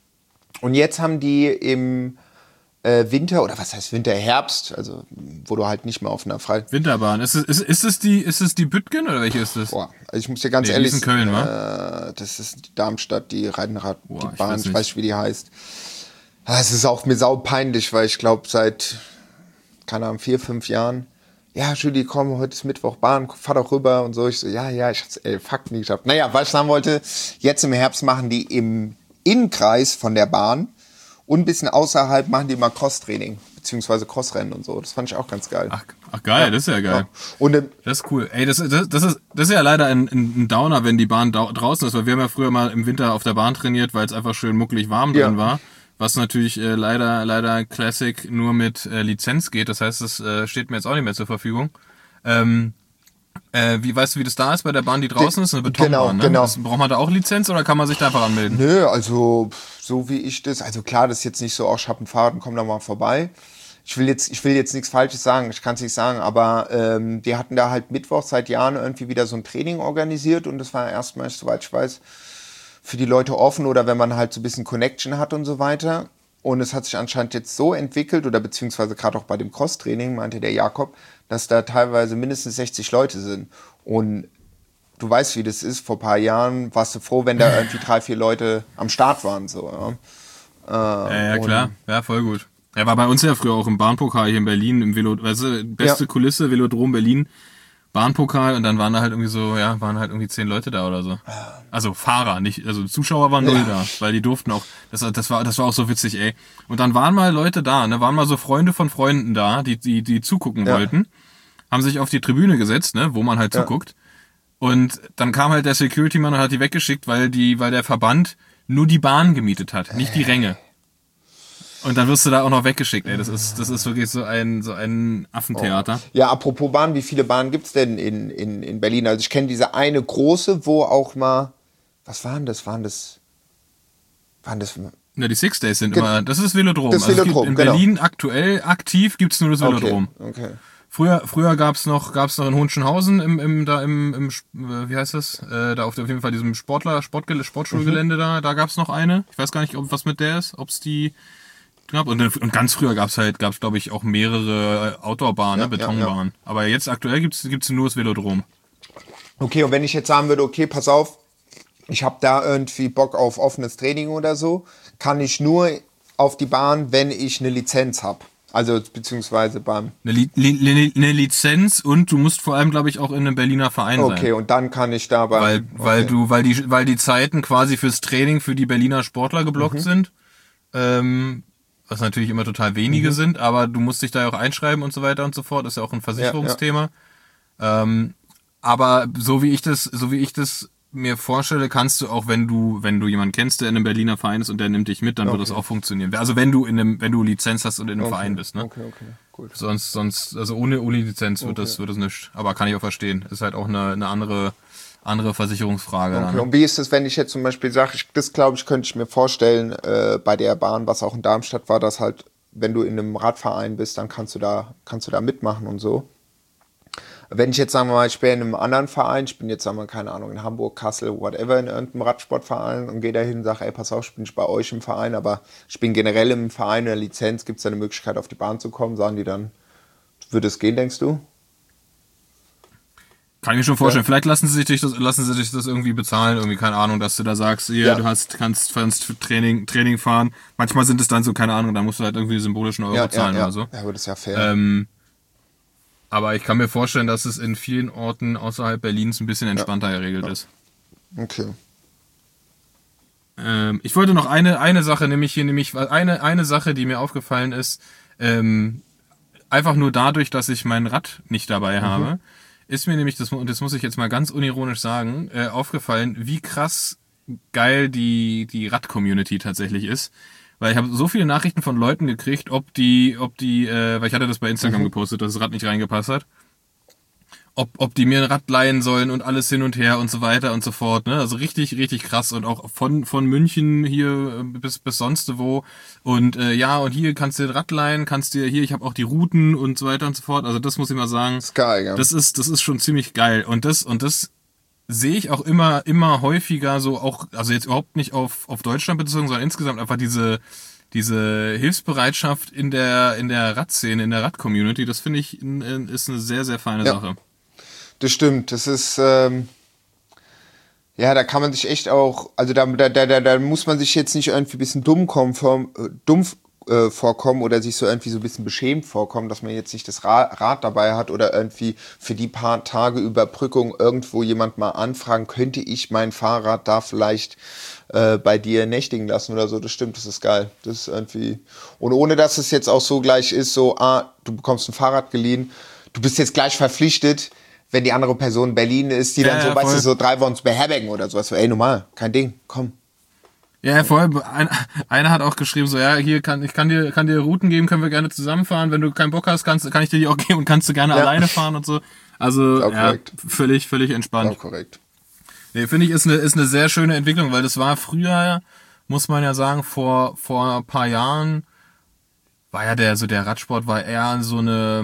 Und jetzt haben die im äh, Winter, oder was heißt Winter, Herbst, also wo du halt nicht mehr auf einer Freien... Winterbahn. Ist es, ist, ist es die, ist es die Bütgen oder welche ist das? Boah, also ich muss dir ganz Nee, die ehrlich ist in Köln, äh, das ist die Darmstadt, die Rheinrad, Boah, die ich Bahn, weiß ich nicht. weiß nicht, wie die heißt. Ah, es ist auch mir sau peinlich, weil ich glaube seit, keine Ahnung, vier, fünf Jahren, ja, Julie, komm, heute ist Mittwoch, Bahn, fahr doch rüber und so. Ich so, ja, ja, ich hab's, ey, fuck, nie geschafft. Naja, was ich sagen wollte, jetzt im Herbst machen die im Innenkreis von der Bahn und ein bisschen außerhalb machen die mal Cross-Training, beziehungsweise Crossrennen und so. Das fand ich auch ganz geil. Ach, ach geil, das ist ja geil. Ja. Und im, Das ist cool. Ey, das, das, das, ist, das ist ja leider ein, ein Downer, wenn die Bahn dau- draußen ist, weil wir haben ja früher mal im Winter auf der Bahn trainiert, weil es einfach schön muckelig warm Ja. drin war. Was natürlich äh, leider leider Classic nur mit äh, Lizenz geht. Das heißt, das äh, steht mir jetzt auch nicht mehr zur Verfügung. Ähm, äh, wie weißt du, wie das da ist bei der Bahn, die draußen ist? Eine Betonbahn, Genau, ne? genau. Das, braucht man da auch Lizenz oder kann man sich da einfach anmelden? Nö, also so wie ich das, also klar, das ist jetzt nicht so, auch ich hab ein Fahrrad und komm da mal vorbei. Ich will jetzt, ich will jetzt nichts Falsches sagen, ich kann es nicht sagen, aber ähm, die hatten da halt Mittwoch seit Jahren irgendwie wieder so ein Training organisiert und das war erstmal, soweit ich weiß, für die Leute offen oder wenn man halt so ein bisschen Connection hat und so weiter. Und es hat sich anscheinend jetzt so entwickelt oder beziehungsweise gerade auch bei dem Cross-Training, meinte der Jakob, dass da teilweise mindestens sechzig Leute sind. Und du weißt, wie das ist, vor ein paar Jahren warst du froh, wenn da irgendwie drei, vier Leute am Start waren. So, ja, äh, Ja, ja, und- klar. Ja, voll gut. Er war bei uns ja früher auch im Bahnpokal hier in Berlin, im Velo, weißt du, beste Ja. Kulisse, Velodrom Berlin, Bahnpokal und dann waren da halt irgendwie so, ja, waren halt irgendwie zehn Leute da oder so. Also Fahrer, nicht, also Zuschauer waren null Ja. da, weil die durften auch, das, das war, das war auch so witzig, ey. Und dann waren mal Leute da, ne, waren mal so Freunde von Freunden da, die, die, die zugucken Ja. wollten, haben sich auf die Tribüne gesetzt, ne, wo man halt Ja. zuguckt. Und dann kam halt der Security-Mann und hat die weggeschickt, weil die, weil der Verband nur die Bahn gemietet hat, nicht die Ränge. Und dann wirst du da auch noch weggeschickt, ey. Das ist, das ist wirklich so ein, so ein Affentheater. Ja, apropos Bahn, wie viele Bahnen gibt's denn in, in, in Berlin? Also ich kenne diese eine große, wo auch mal, was waren das? Waren das, waren das, Ja, die Six Days sind Ge- immer, das ist Velodrom. Das also es gibt Velodrom, in genau. Berlin aktuell aktiv gibt's nur das Velodrom. okay, okay. Früher, früher gab's noch, gab's noch in Hohenschönhausen im, im, da im, im, äh, wie heißt das? Äh, da auf, auf jeden Fall diesem Sportler, Sportgel Sportschulgelände da, da gab's noch eine. Ich weiß gar nicht, ob was mit der ist, ob's die knapp. Und, und ganz früher gab's halt, gab's glaube ich auch mehrere Outdoor-Bahnen, Ja, ne, Betonbahnen. Aber jetzt aktuell gibt's, gibt's nur das Velodrom. Okay, und wenn ich jetzt sagen würde, okay, pass auf, ich habe da irgendwie Bock auf offenes Training oder so, kann ich nur auf die Bahn, wenn ich eine Lizenz habe. Also beziehungsweise beim... Eine, Li- Li- eine Lizenz und du musst vor allem, glaube ich, auch in einem Berliner Verein sein. Okay, und dann kann ich dabei... Weil, okay. weil du, weil die, weil die Zeiten quasi fürs Training für die Berliner Sportler geblockt mhm. sind. Ähm, was natürlich immer total wenige mhm. sind, aber du musst dich da ja auch einschreiben und so weiter und so fort. Das ist ja auch ein Versicherungsthema. Ja, ja. Ähm, aber so wie ich das, so wie ich das mir vorstelle, kannst du auch, wenn du, wenn du jemanden kennst, der in einem Berliner Verein ist und der nimmt dich mit, dann okay. wird das auch funktionieren. Also wenn du in einem, wenn du Lizenz hast und in einem okay. Verein bist, ne? Okay, okay, gut. Sonst, sonst, also ohne, ohne Lizenz wird okay. das, wird das nichts. Aber kann ich auch verstehen. Ist halt auch eine, eine andere, andere Versicherungsfrage. Okay. Dann, ne? Und wie ist es, wenn ich jetzt zum Beispiel sage, ich, das glaube ich, könnte ich mir vorstellen, äh, bei der Bahn, was auch in Darmstadt war, dass halt, wenn du in einem Radverein bist, dann kannst du da, kannst du da mitmachen und so. Wenn ich jetzt, sagen wir mal, ich bin in einem anderen Verein, ich bin jetzt, sagen wir mal, keine Ahnung, in Hamburg, Kassel, whatever, in irgendeinem Radsportverein und gehe da hin und sage, ey, pass auf, ich bin nicht bei euch im Verein, aber ich bin generell im Verein, in der Lizenz, gibt es da eine Möglichkeit, auf die Bahn zu kommen? Sagen die dann, würde es gehen, denkst du? Kann ich mir schon vorstellen. Ja. Vielleicht lassen sie sich das, lassen sie sich das irgendwie bezahlen, irgendwie, keine Ahnung, dass du da sagst, hier, ja. du hast, kannst, kannst Training, Training fahren. Manchmal sind es dann so, keine Ahnung, da musst du halt irgendwie symbolischen Euro ja, zahlen ja, ja. oder so. Ja, aber das ist ja fair. Ähm, Aber ich kann mir vorstellen, dass es in vielen Orten außerhalb Berlins ein bisschen entspannter ja. geregelt ja. ist. Okay. Ähm, ich wollte noch eine, eine Sache, nämlich hier, nämlich eine, eine Sache, die mir aufgefallen ist, ähm, einfach nur dadurch, dass ich mein Rad nicht dabei mhm. habe, ist mir nämlich, das, und das muss ich jetzt mal ganz unironisch sagen, äh, aufgefallen, wie krass geil die, die Rad-Community tatsächlich ist. Weil ich habe so viele Nachrichten von Leuten gekriegt, ob die, ob die, äh, weil ich hatte das bei Instagram mhm. gepostet, dass das Rad nicht reingepasst hat, ob, ob die mir ein Rad leihen sollen und alles hin und her und so weiter und so fort, ne? Also richtig, richtig krass und auch von von München hier bis bis sonst wo und äh, ja und hier kannst du ein Rad leihen, kannst dir hier, ich habe auch die Routen und so weiter und so fort. Also das muss ich mal sagen. Das ist geil, ja. Das ist, das ist schon ziemlich geil und das und das sehe ich auch immer, immer häufiger so auch, also jetzt überhaupt nicht auf, auf Deutschland bezogen, sondern insgesamt einfach diese, diese Hilfsbereitschaft in der, in der Radszene, in der Rad-Community, das finde ich, ist eine sehr, sehr feine ja, Sache. Das stimmt, das ist, ähm, ja, da kann man sich echt auch, also da, da, da, da muss man sich jetzt nicht irgendwie ein bisschen dumm kommen, vom, äh, dumm äh, vorkommen oder sich so irgendwie so ein bisschen beschämt vorkommen, dass man jetzt nicht das Ra- Rad dabei hat oder irgendwie für die paar Tage Überbrückung irgendwo jemand mal anfragen, könnte ich mein Fahrrad da vielleicht äh, bei dir nächtigen lassen oder so. Das stimmt, das ist geil. Das ist irgendwie, und ohne dass es jetzt auch so gleich ist, so, ah, du bekommst ein Fahrrad geliehen, du bist jetzt gleich verpflichtet, wenn die andere Person in Berlin ist, die dann ja, so, ja, weißt du, so drei Wochen beherbergen oder sowas. So, ey, normal, kein Ding, komm. Ja, voll. Ein, einer hat auch geschrieben, so, ja, hier kann ich kann dir kann dir Routen geben, können wir gerne zusammenfahren. Wenn du keinen Bock hast, kannst kann ich dir die auch geben und kannst du gerne ja. alleine fahren und so. Also ja, völlig völlig entspannt. Auch korrekt. Nee, finde ich ist eine ist eine sehr schöne Entwicklung, weil das war früher, muss man ja sagen, vor vor ein paar Jahren war ja der so der Radsport war eher so eine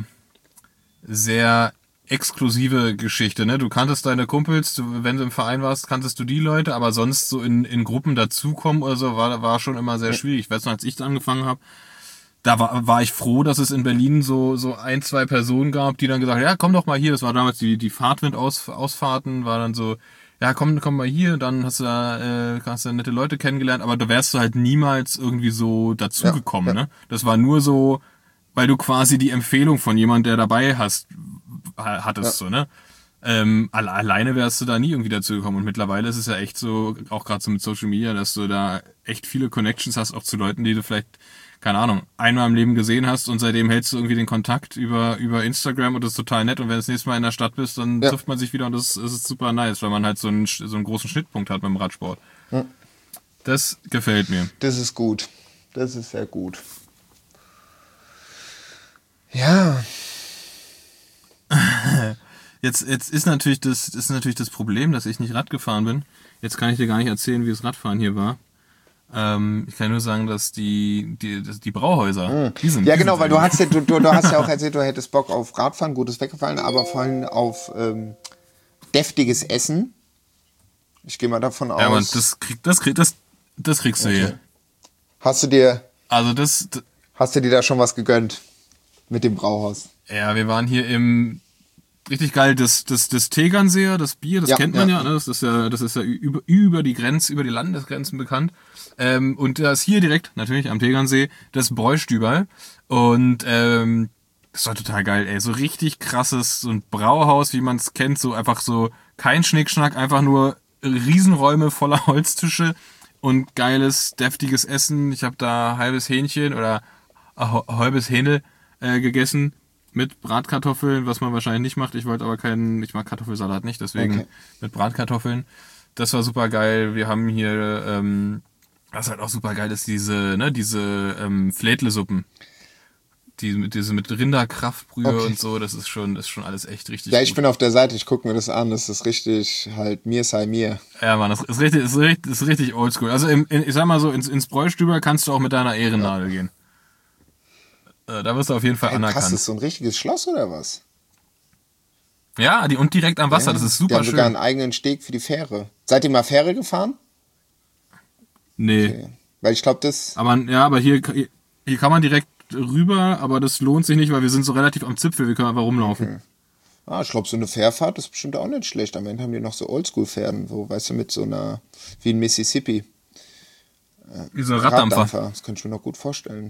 sehr exklusive Geschichte, ne? Du kanntest deine Kumpels, du, wenn du im Verein warst, kanntest du die Leute, aber sonst so in, in Gruppen dazukommen oder so, war, war schon immer sehr schwierig. Ich weiß noch, als ich angefangen habe, da war, war ich froh, dass es in Berlin so, so ein, zwei Personen gab, die dann gesagt haben, ja, komm doch mal hier, das war damals die, die Fahrtwind-Ausfahrten, war dann so, ja, komm, komm mal hier, dann hast du da, äh, hast du nette Leute kennengelernt, aber da wärst du halt niemals irgendwie so dazugekommen, ja, ja. ne? Das war nur so, weil du quasi die Empfehlung von jemand, der dabei hast, hattest, ja. so, ne? Ähm, alle, alleine wärst du da nie irgendwie dazu gekommen. Und mittlerweile ist es ja echt so, auch gerade so mit Social Media, dass du da echt viele Connections hast, auch zu Leuten, die du vielleicht, keine Ahnung, einmal im Leben gesehen hast und seitdem hältst du irgendwie den Kontakt über über Instagram und das ist total nett. Und wenn du das nächste Mal in der Stadt bist, dann ja. trifft man sich wieder und das, das ist super nice, weil man halt so einen, so einen großen Schnittpunkt hat beim Radsport. Ja. Das gefällt mir. Das ist gut. Das ist sehr gut. Ja. Jetzt, jetzt ist natürlich das, ist natürlich das Problem, dass ich nicht Rad gefahren bin. Jetzt kann ich dir gar nicht erzählen, wie das Radfahren hier war. Ähm, ich kann nur sagen, dass die, die, die Brauhäuser, mhm. die sind. Ja, die genau, sind weil du hast ja, du, du hast ja auch erzählt, du hättest Bock auf Radfahren, gut ist weggefallen, aber vor allem auf ähm, deftiges Essen. Ich gehe mal davon aus. Ja, man, das krieg, das krieg, das, das kriegst du okay. hier. Hast du dir, also das, das, hast du dir da schon was gegönnt mit dem Brauhaus? Ja, wir waren hier im richtig geil, das, das, das Tegernseer, das Bier, das Ja, kennt man ja, ja. ne? das ist ja, das ist ja über, über die Grenze, über die Landesgrenzen bekannt. Ähm, und das hier direkt, natürlich am Tegernsee, das Bräustüberl. Und ähm, das war total geil, ey. So richtig krasses, so ein Brauhaus, wie man es kennt, so einfach so kein Schnickschnack, einfach nur Riesenräume voller Holztische und geiles, deftiges Essen. Ich habe da halbes Hähnchen oder halbes Hähnel äh, gegessen. Mit Bratkartoffeln, was man wahrscheinlich nicht macht. Ich wollte aber keinen, ich mag Kartoffelsalat nicht, deswegen Okay. mit Bratkartoffeln. Das war super geil. Wir haben hier, ähm, was halt auch super geil ist, diese, ne, diese ähm, Flädlesuppen. Die mit diese mit Rinderkraftbrühe Okay. und so, das ist schon, das ist schon alles echt richtig Ja, ich gut. bin auf der Seite, ich gucke mir das an, das ist richtig halt mir sei mir. Ja, Mann, das ist richtig, ist richtig, ist richtig oldschool. Also im, in, ich sag mal so, ins, ins Bräustüber kannst du auch mit deiner Ehrennadel gehen. Äh, Da wirst du auf jeden Fall Hey, krass, anerkannt. das ist so ein richtiges Schloss oder was? Ja, die und direkt am Wasser, Ja, das ist Die super haben sogar einen schön. eigenen Steg für die Fähre. Seid ihr mal Fähre gefahren? Nee. Okay. Weil ich glaube, das... Aber ja, aber hier, hier kann man direkt rüber, aber das lohnt sich nicht, weil wir sind so relativ am Zipfel, wir können einfach rumlaufen. Ah, ich glaube, so eine Fährfahrt ist bestimmt auch nicht schlecht. Am Ende haben die noch so Oldschool-Pferden, wo, weißt du, mit so einer, wie in Mississippi. Wie so ein Raddampfer. Das könnte ich mir noch gut vorstellen.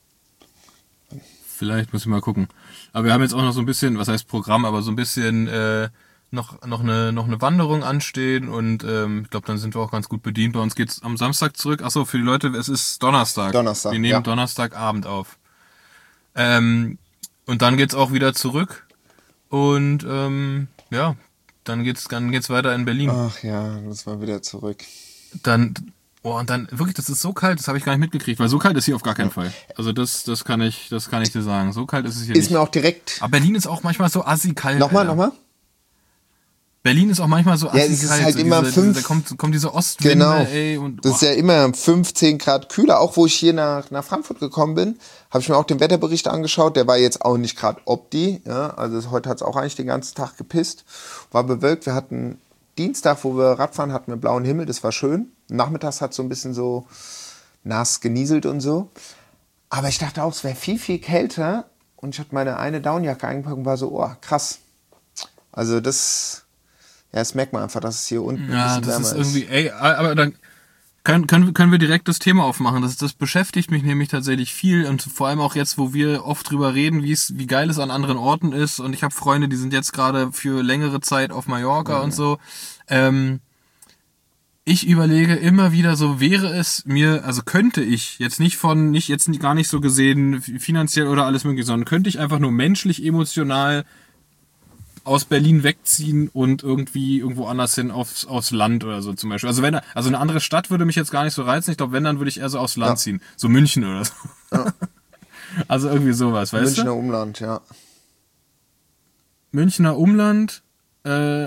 Vielleicht muss ich mal gucken. Aber wir haben jetzt auch noch so ein bisschen, was heißt Programm, aber so ein bisschen äh, noch noch eine noch eine Wanderung anstehen und ähm, ich glaube, dann sind wir auch ganz gut bedient. Bei uns geht's am Samstag zurück. Achso, für die Leute, es ist Donnerstag. Donnerstag, Wir nehmen ja. Donnerstagabend auf. Ähm, und dann geht's auch wieder zurück und ähm, ja, dann geht's dann geht's weiter in Berlin. Ach ja, muss mal wieder zurück. Dann oh, und dann wirklich, das ist so kalt, das habe ich gar nicht mitgekriegt, weil so kalt ist hier auf gar keinen Fall. Also das das kann ich das kann ich dir sagen. So kalt ist es hier Ist nicht. mir auch direkt... Aber Berlin ist auch manchmal so assi kalt. Nochmal, Alter. nochmal? Berlin ist auch manchmal so assi es ist kalt. halt so immer diese, fünf- diese, da kommt, kommt diese Ostwinde, Genau. ey. Und, Das ist ja immer fünfzehn Grad kühler. Auch wo ich hier nach, nach Frankfurt gekommen bin, habe ich mir auch den Wetterbericht angeschaut. Der war jetzt auch nicht gerade opti. Ja? Also heute hat es auch eigentlich den ganzen Tag gepisst. War bewölkt. Wir hatten Dienstag, wo wir Radfahren, hatten wir blauen Himmel. Das war schön. Nachmittags hat es so ein bisschen so nass genieselt und so. Aber ich dachte auch, es wäre viel, viel kälter. Und ich hatte meine eine Downjacke eingepackt und war so, oh, krass. Also das... Ja, das merkt man einfach, dass es hier unten ja, ein bisschen das wärmer ist ist. irgendwie, ey, aber dann können, können, können wir direkt das Thema aufmachen. Das, das beschäftigt mich nämlich tatsächlich viel und vor allem auch jetzt, wo wir oft drüber reden, wie es, wie geil es an anderen Orten ist. Und ich habe Freunde, die sind jetzt gerade für längere Zeit auf Mallorca Mhm. und so. Ähm, ich überlege immer wieder so, wäre es mir, also könnte ich jetzt nicht von, nicht jetzt gar nicht so gesehen, finanziell oder alles mögliche, sondern könnte ich einfach nur menschlich, emotional aus Berlin wegziehen und irgendwie irgendwo anders hin aufs, aufs Land oder so zum Beispiel. Also wenn, also eine andere Stadt würde mich jetzt gar nicht so reizen. Ich glaube, wenn, dann würde ich eher so aufs Land Ja. ziehen. So München oder so. Ja. Also irgendwie sowas, weißt Münchner du? Umland, ja. Münchner Umland, äh,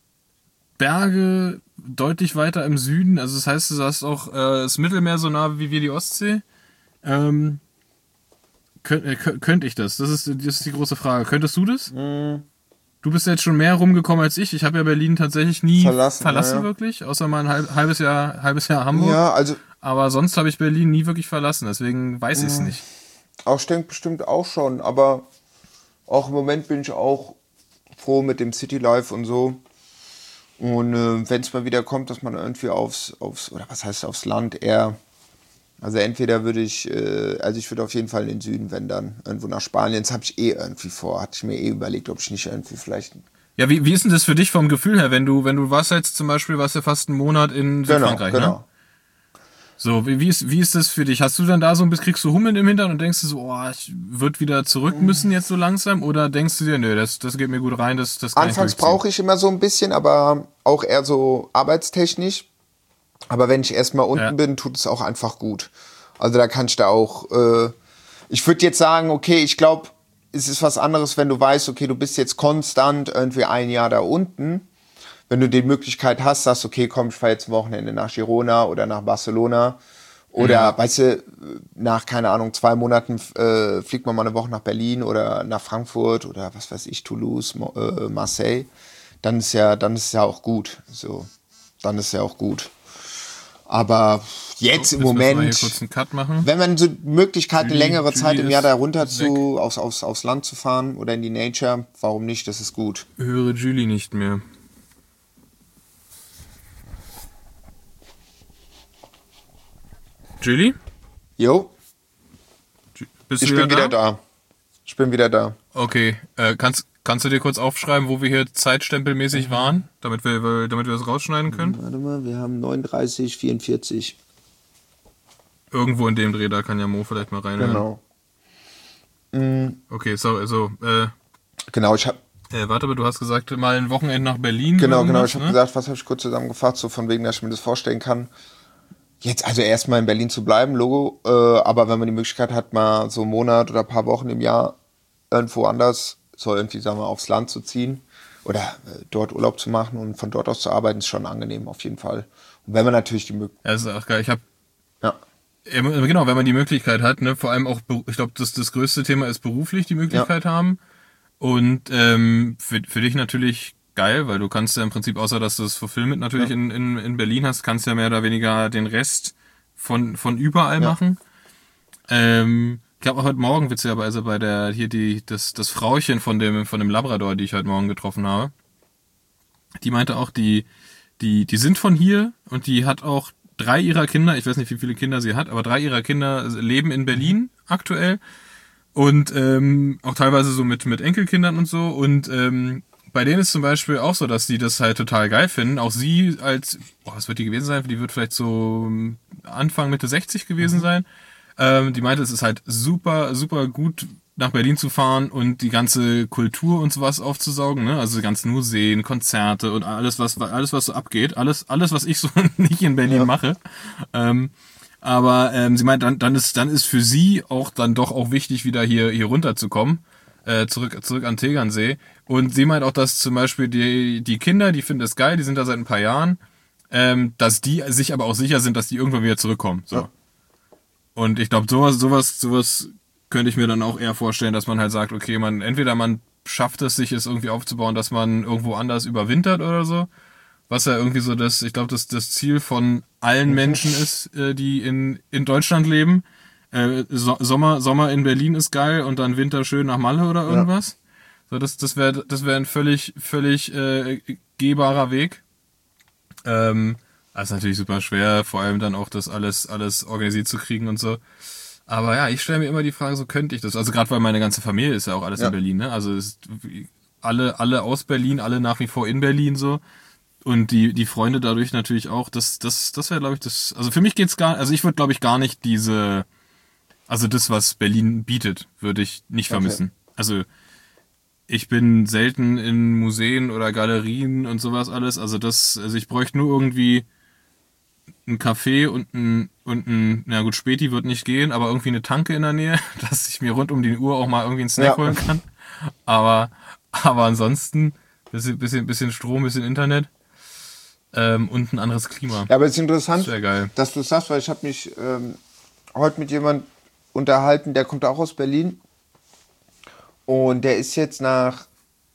Berge deutlich weiter im Süden. Also das heißt, du hast auch äh, das Mittelmeer so nah wie wir die Ostsee. Ähm, könnt, äh, könnt, könnte ich das? Das ist, das ist die große Frage. Könntest du das? Mhm. Du bist jetzt schon mehr rumgekommen als ich. Ich habe ja Berlin tatsächlich nie Verlassen, verlassen, ja, ja. wirklich. Außer mal ein halb, halbes Jahr, halbes Jahr Hamburg. Ja, also Aber sonst habe ich Berlin nie wirklich verlassen. Deswegen weiß ich es nicht. auch ich denke bestimmt auch schon, aber auch im Moment bin ich auch froh mit dem City Life und so. Und äh, wenn es mal wieder kommt, dass man irgendwie aufs, aufs, oder was heißt aufs Land eher, also entweder würde ich, äh, also ich würde auf jeden Fall in den Süden wandern, irgendwo nach Spanien. Das habe ich eh irgendwie vor, hatte ich mir eh überlegt, ob ich nicht irgendwie vielleicht... Ja, wie, wie ist denn das für dich vom Gefühl her, wenn du, wenn du warst jetzt zum Beispiel, warst ja fast einen Monat in Genau, Südfrankreich, ne? genau. So, wie, wie, ist, wie ist das für dich? Hast du dann da so ein bisschen, kriegst du Hummeln im Hintern und denkst du so, oh, ich würde wieder zurück müssen jetzt so langsam? Oder denkst du dir, nö, das, das geht mir gut rein, das, das kann Anfangs ich durchziehen? brauche ich immer so ein bisschen, aber auch eher so arbeitstechnisch. Aber wenn ich erstmal unten Ja. bin, tut es auch einfach gut. Also da kann ich da auch, äh, ich würde jetzt sagen, okay, ich glaube, es ist was anderes, wenn du weißt, okay, du bist jetzt konstant irgendwie ein Jahr da unten. Wenn du die Möglichkeit hast, sagst, okay, komm, ich fahre jetzt ein Wochenende nach Girona oder nach Barcelona. Oder, Ja. weißt du, nach, keine Ahnung, zwei Monaten äh, fliegt man mal eine Woche nach Berlin oder nach Frankfurt oder was weiß ich, Toulouse, Mo- äh, Marseille. Dann ist ja, dann ist ja auch gut. So, dann ist ja auch gut. Aber jetzt So, im jetzt müssen wir hier Moment, kurz einen Cut machen. wenn man so Möglichkeiten, Julie- längere Julie Zeit im Jahr ist da runter weg. zu, aufs, aufs, aufs Land zu fahren oder in die Nature, warum nicht? Das ist gut. Höre Julie nicht mehr. Julie? Jo, Ju- Bist ich du bin wieder wieder da. Ich bin wieder da. Okay, äh, kannst, kannst du dir kurz aufschreiben, wo wir hier zeitstempelmäßig waren, damit wir, weil- damit wir das rausschneiden können? Warte mal, wir haben neununddreißig, vierundvierzig. Irgendwo in dem Dreh, da kann ja Mo vielleicht mal reinhören. Genau. Mhm. Okay, so, also, äh, Genau, ich habe äh, warte mal, du hast gesagt, mal ein Wochenende nach Berlin. genau, genau, irgendwas, ich habe ne? gesagt, was habe ich kurz zusammengefasst, so von wegen, dass ich mir das vorstellen kann. Jetzt also erstmal in Berlin zu bleiben, Logo, äh, aber wenn man die Möglichkeit hat, mal so einen Monat oder ein paar Wochen im Jahr irgendwo anders, so irgendwie, sagen wir, aufs Land zu ziehen oder äh, dort Urlaub zu machen und von dort aus zu arbeiten, ist schon angenehm auf jeden Fall. Und wenn man natürlich die Möglichkeit, Ja, das ist auch geil. Ich habe ja, Ja, genau, wenn man die Möglichkeit hat, ne, vor allem auch, be- ich glaube, das, das größte Thema ist beruflich die Möglichkeit haben. Und ähm, für, für dich natürlich geil, weil du kannst ja im Prinzip, außer dass du das Fulfillment natürlich Ja. in, in, in Berlin hast, kannst ja mehr oder weniger den Rest von, von überall Ja. machen. Ähm, ich glaube auch heute Morgen, witzigerweise, bei der, hier die, das, das Frauchen von dem, von dem Labrador, die ich heute Morgen getroffen habe, die meinte auch, die, die, die sind von hier und die hat auch drei ihrer Kinder, ich weiß nicht, wie viele Kinder sie hat, aber drei ihrer Kinder leben in Berlin aktuell und ähm, auch teilweise so mit, mit Enkelkindern und so und ähm, bei denen ist zum Beispiel auch so, dass die das halt total geil finden. Auch sie als, boah, was wird die gewesen sein? Die wird vielleicht so Anfang, Mitte sechzig gewesen sein. Ähm, die meinte, es ist halt super, super gut nach Berlin zu fahren und die ganze Kultur und sowas aufzusaugen, ne? Also die ganzen Museen, Konzerte und alles, was alles, was so abgeht, alles, alles, was ich so nicht in Berlin Ja. mache. Ähm, aber ähm, sie meint, dann, dann ist, dann ist für sie auch dann doch auch wichtig, wieder hier hier runterzukommen, äh, zurück zurück an Tegernsee. Und sie meint auch, dass zum Beispiel die die Kinder, die finden das geil, die sind da seit ein paar Jahren, ähm, dass die sich aber auch sicher sind, dass die irgendwann wieder zurückkommen. So. Ja. Und ich glaube, sowas, sowas, sowas könnte ich mir dann auch eher vorstellen, dass man halt sagt, okay, man entweder man schafft es, sich es irgendwie aufzubauen, dass man irgendwo anders überwintert oder so, was ja irgendwie so das, ich glaube, das das Ziel von allen Menschen ist, äh, die in in Deutschland leben. Äh, so, Sommer Sommer in Berlin ist geil und dann Winter schön nach Malle oder irgendwas. So, das das wäre das wäre ein völlig völlig äh, gehbarer Weg. Ähm, das ist natürlich super schwer, vor allem dann auch das alles alles organisiert zu kriegen und so. Aber ja, ich stelle mir immer die Frage, so könnte ich das. Also gerade weil meine ganze Familie ist ja auch alles Ja. in Berlin, ne? Also es ist alle alle aus Berlin, alle nach wie vor in Berlin so. Und die die Freunde dadurch natürlich auch. Das das das wäre, glaube ich, das. Also für mich geht's gar. Also ich würde, glaube ich, gar nicht diese. Also das, was Berlin bietet, würde ich nicht Okay. vermissen. Also ich bin selten in Museen oder Galerien und sowas alles. Also das, also ich bräuchte nur irgendwie ein Café und ein, und ein, na gut, Späti wird nicht gehen, aber irgendwie eine Tanke in der Nähe, dass ich mir rund um die Uhr auch mal irgendwie einen Snack Ja. holen kann. Aber, aber ansonsten, bisschen, bisschen, bisschen Strom, bisschen Internet, ähm, und ein anderes Klima. Ja, aber es ist interessant, Das wär geil. dass du es sagst, weil ich habe mich ähm, heute mit jemandem unterhalten, der kommt auch aus Berlin und der ist jetzt nach,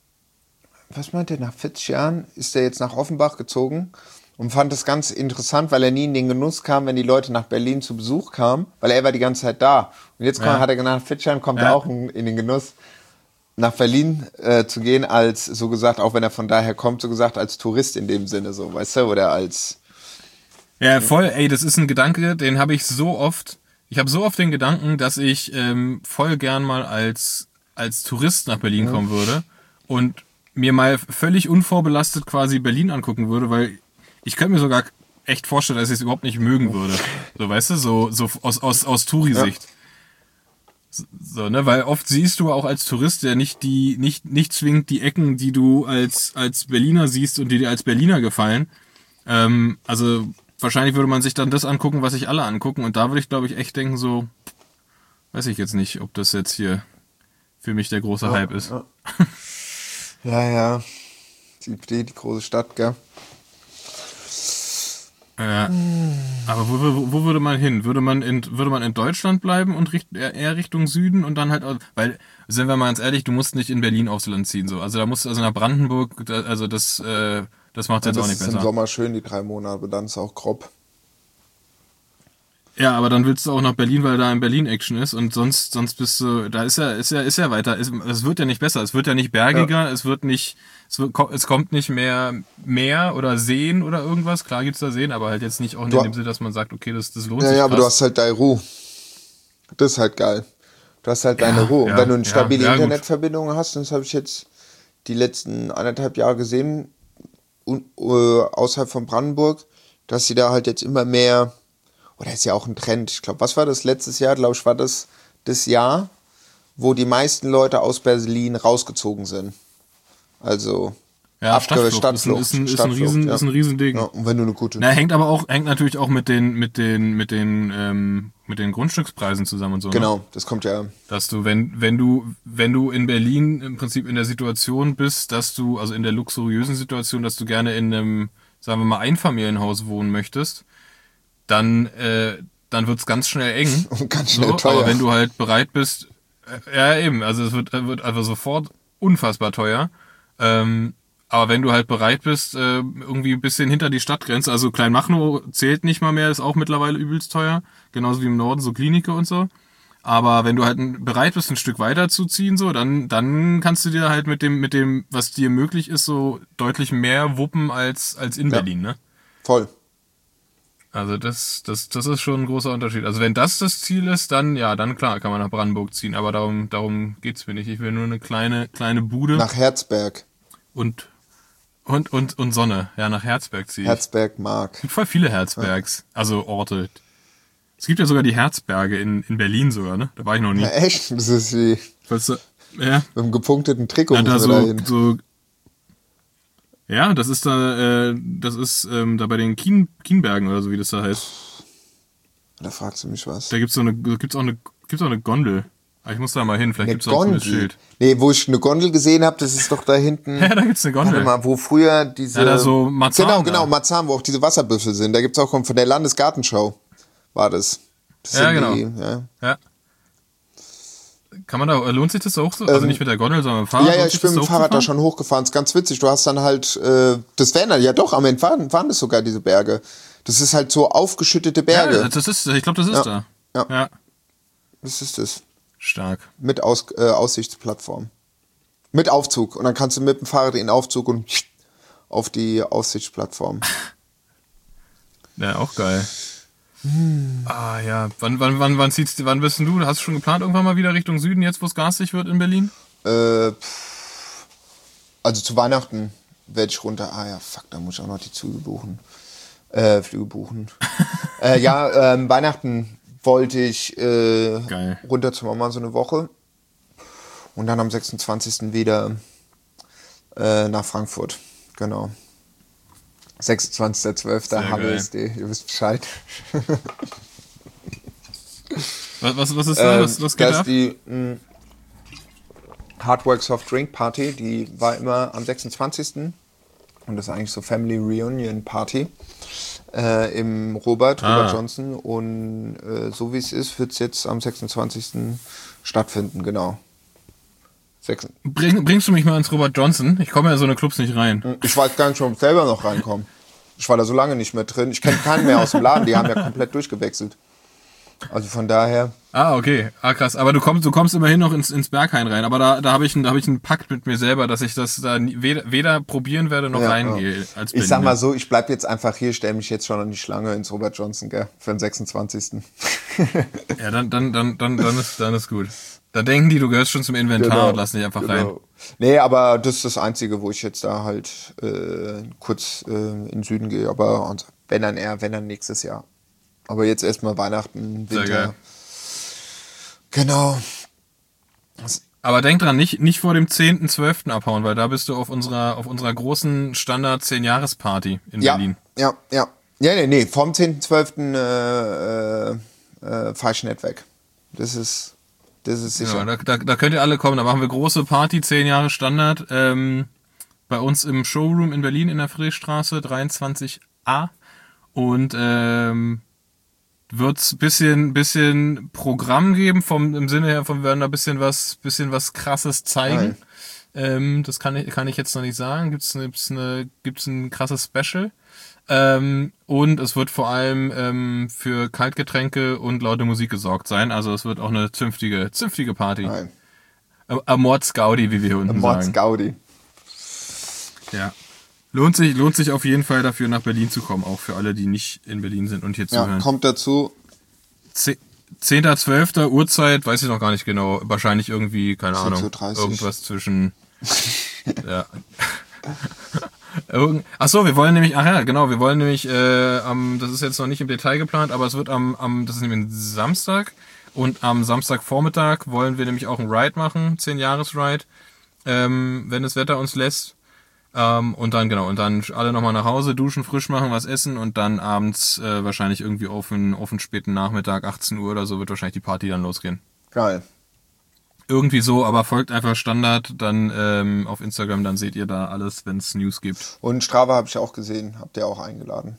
was meint er, nach vierzig Jahren ist er jetzt nach Offenbach gezogen und fand das ganz interessant, weil er nie in den Genuss kam, wenn die Leute nach Berlin zu Besuch kamen, weil er war die ganze Zeit da. Und jetzt Ja. hat er nach vierzig Jahren kommt Ja. er auch in, in den Genuss, nach Berlin äh, zu gehen, als so gesagt, auch wenn er von daher kommt, so gesagt, als Tourist in dem Sinne, so, weißt du, oder als Ja, voll, ey, das ist ein Gedanke, den habe ich so oft, ich habe so oft den Gedanken, dass ich ähm, voll gern mal als, als Tourist nach Berlin kommen würde und mir mal völlig unvorbelastet quasi Berlin angucken würde, weil ich könnte mir sogar echt vorstellen, dass ich es überhaupt nicht mögen würde. So, weißt du, so, so aus, aus, aus Touri-Sicht. So, ne, weil oft siehst du auch als Tourist ja nicht die, nicht, nicht zwingend die Ecken, die du als, als Berliner siehst und die dir als Berliner gefallen. Ähm, also, wahrscheinlich würde man sich dann das angucken, was sich alle angucken. Und da würde ich, glaube ich, echt denken, so, weiß ich jetzt nicht, ob das jetzt hier für mich der große Hype ist. Ja, ja. ja. Die, die, die große Stadt, gell? Ja. Aber wo, wo, wo würde man hin? Würde man in, würde man in Deutschland bleiben und richt, eher, eher Richtung Süden und dann halt, au- weil, sind wir mal ganz ehrlich, du musst nicht in Berlin aufs Land ziehen, so. Also da musst du, also nach Brandenburg, da, also das, äh, das macht jetzt Das auch nicht ist im besser. Sommer schön, die drei Monate, dann ist auch grob. Ja, aber dann willst du auch nach Berlin, weil da in Berlin Action ist und sonst sonst bist du, da ist ja ist ja ist ja weiter. Es, es wird ja nicht besser, es wird ja nicht bergiger, ja. es wird nicht, es, wird, es kommt nicht mehr Meer oder Seen oder irgendwas. Klar gibt's da Seen, aber halt jetzt nicht auch in du, dem Sinne, dass man sagt, okay, das das lohnt ja, sich. Ja, krass. aber du hast halt deine Ruhe. Das ist halt geil. Du hast halt ja, deine Ruhe. Und ja, wenn du eine stabile ja, ja, Internetverbindung hast, und das habe ich jetzt die letzten anderthalb Jahre gesehen, und, uh, außerhalb von Brandenburg, dass sie da halt jetzt immer mehr, oder ist ja auch ein Trend, ich glaube, was war das letztes Jahr, glaube ich, war das das Jahr, wo die meisten Leute aus Berlin rausgezogen sind. Also ja, Abge- Stadtflucht, ist ein, ist ein, ist ein Riesen, ja. ist ein Riesending. Ja, und wenn du eine gute. Na, hängt aber auch, hängt natürlich auch mit den, mit den, mit den, ähm, mit den Grundstückspreisen zusammen und so. Genau, ne? das kommt ja. Dass du, wenn, wenn du, wenn du in Berlin im Prinzip in der Situation bist, dass du, also in der luxuriösen Situation, dass du gerne in einem, sagen wir mal, Einfamilienhaus wohnen möchtest, dann, äh, dann wird's ganz schnell eng. Und ganz schnell so, teuer. Aber wenn du halt bereit bist, äh, ja eben, also es wird, wird einfach sofort unfassbar teuer. Ähm, aber wenn du halt bereit bist, äh, irgendwie ein bisschen hinter die Stadtgrenze, also Kleinmachnow zählt nicht mal mehr, ist auch mittlerweile übelst teuer, genauso wie im Norden so Klinike und so. Aber wenn du halt bereit bist, ein Stück weiter zu ziehen, so, dann, dann kannst du dir halt mit dem, mit dem, was dir möglich ist, so deutlich mehr wuppen als, als in Ja. Berlin, ne? Voll. Also das, das, das ist schon ein großer Unterschied. Also wenn das das Ziel ist, dann, ja, dann klar, kann man nach Brandenburg ziehen. Aber darum, darum geht's mir nicht. Ich will nur eine kleine, kleine Bude. Nach Herzberg. Und, und, und, und Sonne. Ja, nach Herzberg ziehe ich. Herzberg Mark. Es gibt voll viele Herzbergs. Also Orte. Es gibt ja sogar die Herzberge in, in Berlin sogar, ne? Da war ich noch nie. Ja, echt? Das ist wie Weißt du, ja. mit einem gepunkteten Trikot Ja, da müssen wir da so, hin. so, ja, das ist da, äh, das ist ähm, da bei den Kien, Kienbergen oder so, wie das da heißt. Da fragst du mich was. Da gibt's so eine, gibt's auch eine, gibt's auch eine Gondel. Aber ich muss da mal hin, vielleicht Eine gibt's auch so ein Gondel? Schild. Nee, wo ich eine Gondel gesehen habe, das ist doch da hinten. Ja, da gibt's eine Gondel. Warte mal, wo früher diese. Ja, da so Marzahn Genau, da. genau, Marzahn, wo auch diese Wasserbüffel sind. Da gibt's auch von der Landesgartenschau. War das. das Ja, sind genau. Die, ja. Ja. Kann man da, lohnt sich das auch so? Also Ähm, nicht mit der Gondel, sondern mit dem Fahrrad? Ja, ja, Lohnt ich sich bin das mit dem auch Fahrrad zu da fahren? schon hochgefahren. Ist ganz witzig. Du hast dann halt, äh, das wären dann, ja doch, am Ende waren, waren das sogar diese Berge. Das ist halt so aufgeschüttete Berge. Ja, das ist, ich glaube, das ist Ja. da. Ja. Ja. Das ist es. Stark. Mit Aus, äh, Aussichtsplattform. Mit Aufzug. Und dann kannst du mit dem Fahrrad in den Aufzug und auf die Aussichtsplattform. Ja, auch geil. Ah ja, wann wann wann wann zieht's wann bist denn du? Hast du schon geplant irgendwann mal wieder Richtung Süden jetzt, wo es garstig wird in Berlin? Äh, pff, also zu Weihnachten werde ich runter. Ah ja, fuck, da muss ich auch noch die Züge buchen. Äh, Flüge buchen. äh, ja, ähm, Weihnachten wollte ich äh, Geil. runter zur Mama so eine Woche. Und dann am sechsundzwanzigsten wieder äh, nach Frankfurt. Genau. sechsundzwanzigster zwölfter Sehr H geil. B S D, ihr wisst Bescheid. Was was, was ist da? Ähm, Was, was geht das ab? ist die mh, Hardwork Soft Drink Party, die war immer am sechsundzwanzigsten Und das ist eigentlich so Family Reunion Party äh, im Robert, Ah. Robert Johnson. Und äh, so wie es ist, wird es jetzt am sechsundzwanzigsten stattfinden, genau. Sechs- Bring, bringst du mich mal ins Robert Johnson? Ich komme ja in so eine Clubs nicht rein. Ich weiß gar nicht, ob ich selber noch reinkomme. Ich war da so lange nicht mehr drin. Ich kenne keinen mehr aus dem Laden, die haben ja komplett durchgewechselt. Also von daher, Ah, okay. Ah, krass. Aber du kommst, du kommst immerhin noch ins, ins Berghain rein. Aber da, da habe ich, einen- da hab ich einen Pakt mit mir selber, dass ich das da nie, weder, weder probieren werde noch Ja, reingehe. ja. Als Ich sag Berliner. mal so, ich bleib jetzt einfach hier, stelle mich jetzt schon an die Schlange ins Robert Johnson, gell, für den sechsundzwanzigsten Ja, dann, dann, dann, dann, dann ist, dann ist gut. Da denken die, du gehörst schon zum Inventar Genau, und lassen dich einfach genau. rein. Nee, aber das ist das Einzige, wo ich jetzt da halt äh, kurz äh, in den Süden gehe. Aber und wenn dann eher, wenn dann nächstes Jahr. Aber jetzt erstmal Weihnachten, Sehr Winter. geil. Genau. Aber denk dran, nicht, nicht vor dem zehnten zwölften abhauen, weil da bist du auf unserer, auf unserer großen Standard zehn Jahres Party in Ja, Berlin. ja, ja. Ja, nee, nee, vom zehnten zwölften Äh, äh, äh, fahr ich nicht weg. Das ist, das ist sicher. Ja, da, da, da könnt ihr alle kommen. Da machen wir große Party, zehn Jahre Standard. Ähm, bei uns im Showroom in Berlin in der Friedrichstraße dreiundzwanzig a. Und ähm, wird's bisschen, bisschen Programm geben, vom, im Sinne her, von wir werden da bisschen was, bisschen was Krasses zeigen. Geil. Ähm, das kann ich, kann ich jetzt noch nicht sagen. Gibt's eine, gibt's eine, gibt's ein krasses Special. Ähm, und es wird vor allem ähm, für Kaltgetränke und laute Musik gesorgt sein. Also es wird auch eine zünftige, zünftige Party. Nein. Amords Gaudi, wie wir hier unten Mords sagen. Gaudi. Ja. Lohnt sich, lohnt sich auf jeden Fall dafür, nach Berlin zu kommen. Auch für alle, die nicht in Berlin sind und hier Ja, zuhören. kommt dazu. zehnter zwölfter Uhrzeit, weiß ich noch gar nicht genau. Wahrscheinlich irgendwie, keine sechs Ahnung. Uhr dreißig. Irgendwas zwischen... ja. Irgend- Ach so, wir wollen nämlich, ach ja, genau, wir wollen nämlich, äh, am, das ist jetzt noch nicht im Detail geplant, aber es wird am, am, das ist nämlich ein Samstag und am Samstagvormittag wollen wir nämlich auch einen Ride machen, zehn-Jahres-Ride, ähm, wenn das Wetter uns lässt. Ähm, und dann, genau, und dann alle nochmal nach Hause, duschen, frisch machen, was essen und dann abends äh, wahrscheinlich irgendwie auf einen, auf einen späten Nachmittag, achtzehn Uhr oder so, wird wahrscheinlich die Party dann losgehen. Geil. Irgendwie so, aber folgt einfach Standard dann ähm, auf Instagram, dann seht ihr da alles, wenn es News gibt. Und Strava habe ich auch gesehen, habt ihr auch eingeladen.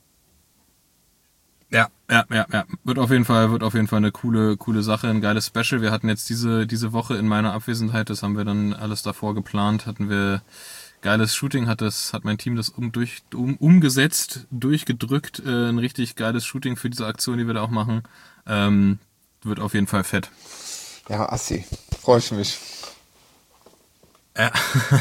Ja, ja, ja, ja. Wird auf jeden Fall, wird auf jeden Fall eine coole, coole Sache, ein geiles Special. Wir hatten jetzt diese, diese Woche in meiner Abwesenheit, das haben wir dann alles davor geplant, hatten wir geiles Shooting, hat das, hat mein Team das um, durch, um, umgesetzt, durchgedrückt, äh, ein richtig geiles Shooting für diese Aktion, die wir da auch machen. Ähm, wird auf jeden Fall fett. Ja, assi. Freue ich mich. Ja.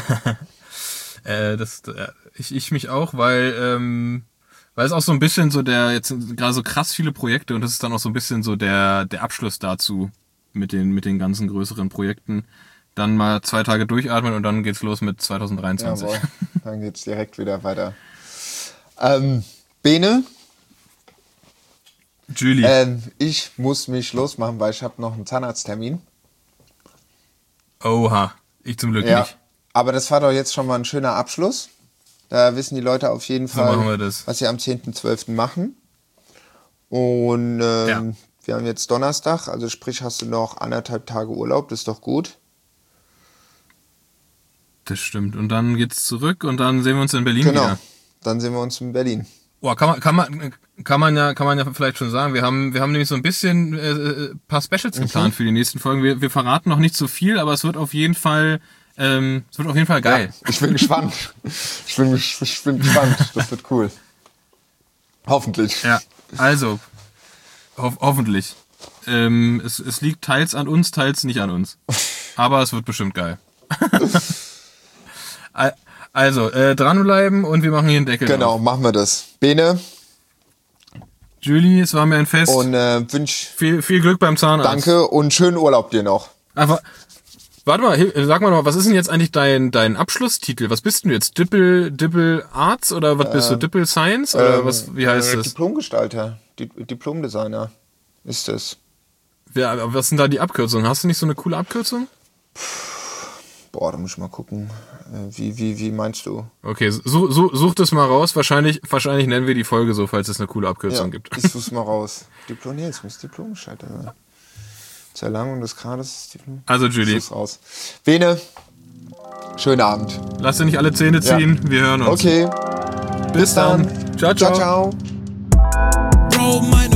äh, das, äh, ich, ich mich auch, weil, ähm, weil es auch so ein bisschen so der, jetzt sind gerade so krass viele Projekte und das ist dann auch so ein bisschen so der, der Abschluss dazu mit den, mit den ganzen größeren Projekten. Dann mal zwei Tage durchatmen und dann geht's los mit zwanzig dreiundzwanzig. Jawohl. Dann geht's direkt wieder weiter. Ähm, Bene, Julie. ähm, ich muss mich losmachen, weil ich habe noch einen Zahnarzttermin. Oha. Ich zum Glück Ja. nicht. Aber das war doch jetzt schon mal ein schöner Abschluss. Da wissen die Leute auf jeden So machen wir Fall, das. was sie am zehnten zwölften machen. Und ähm, Ja. wir haben jetzt Donnerstag, also sprich hast du noch anderthalb Tage Urlaub, das ist doch gut. Das stimmt. Und dann geht's zurück und dann sehen wir uns in Berlin Genau. wieder. Dann sehen wir uns in Berlin. Boah, kann man, kann man, kann man ja, kann man ja vielleicht schon sagen. Wir haben, wir haben nämlich so ein bisschen äh, äh, paar Specials geplant für die nächsten Folgen. Wir, wir verraten noch nicht so viel, aber es wird auf jeden Fall, ähm, es wird auf jeden Fall geil. Ja, ich bin gespannt. Ich bin, ich, ich bin gespannt. Das wird cool. Hoffentlich. Ja, also, ho hoffentlich. Ähm, es, es liegt teils an uns, teils nicht an uns. Aber es wird bestimmt geil. Also, äh, dranbleiben und wir machen hier einen Deckel Genau, drauf. machen wir das. Bene Julie, es war mir ein Fest. und äh, wünsch viel, viel Glück beim Zahnarzt. danke und schönen Urlaub dir noch. Aber, warte mal, hi- sag mal noch, was ist denn jetzt eigentlich dein, dein Abschlusstitel? Was bist denn du jetzt? Dippel, Dippel Arts oder was bist du? Dippel Science? Oder Ähm, was, wie heißt äh, das? Diplomgestalter, Di Diplomdesigner ist es. Wer, was sind da die Abkürzungen? Hast du nicht so eine coole Abkürzung? Boah, da muss ich mal gucken. Äh, wie, wie, wie meinst du? Okay, so, so, such das mal raus. Wahrscheinlich, wahrscheinlich nennen wir die Folge so, falls es eine coole Abkürzung Ja, gibt. ich such's mal raus. Diplom, nee, es muss Diplomgestalter sein. Zur Erlangung des Grades ist Diplom. Also, Julie, Ich such's raus. Bene, schönen Abend. lass dir nicht alle Zähne ziehen. Wir hören uns. Okay, Bis dann. Ciao, ciao. ciao, ciao. Bro, meine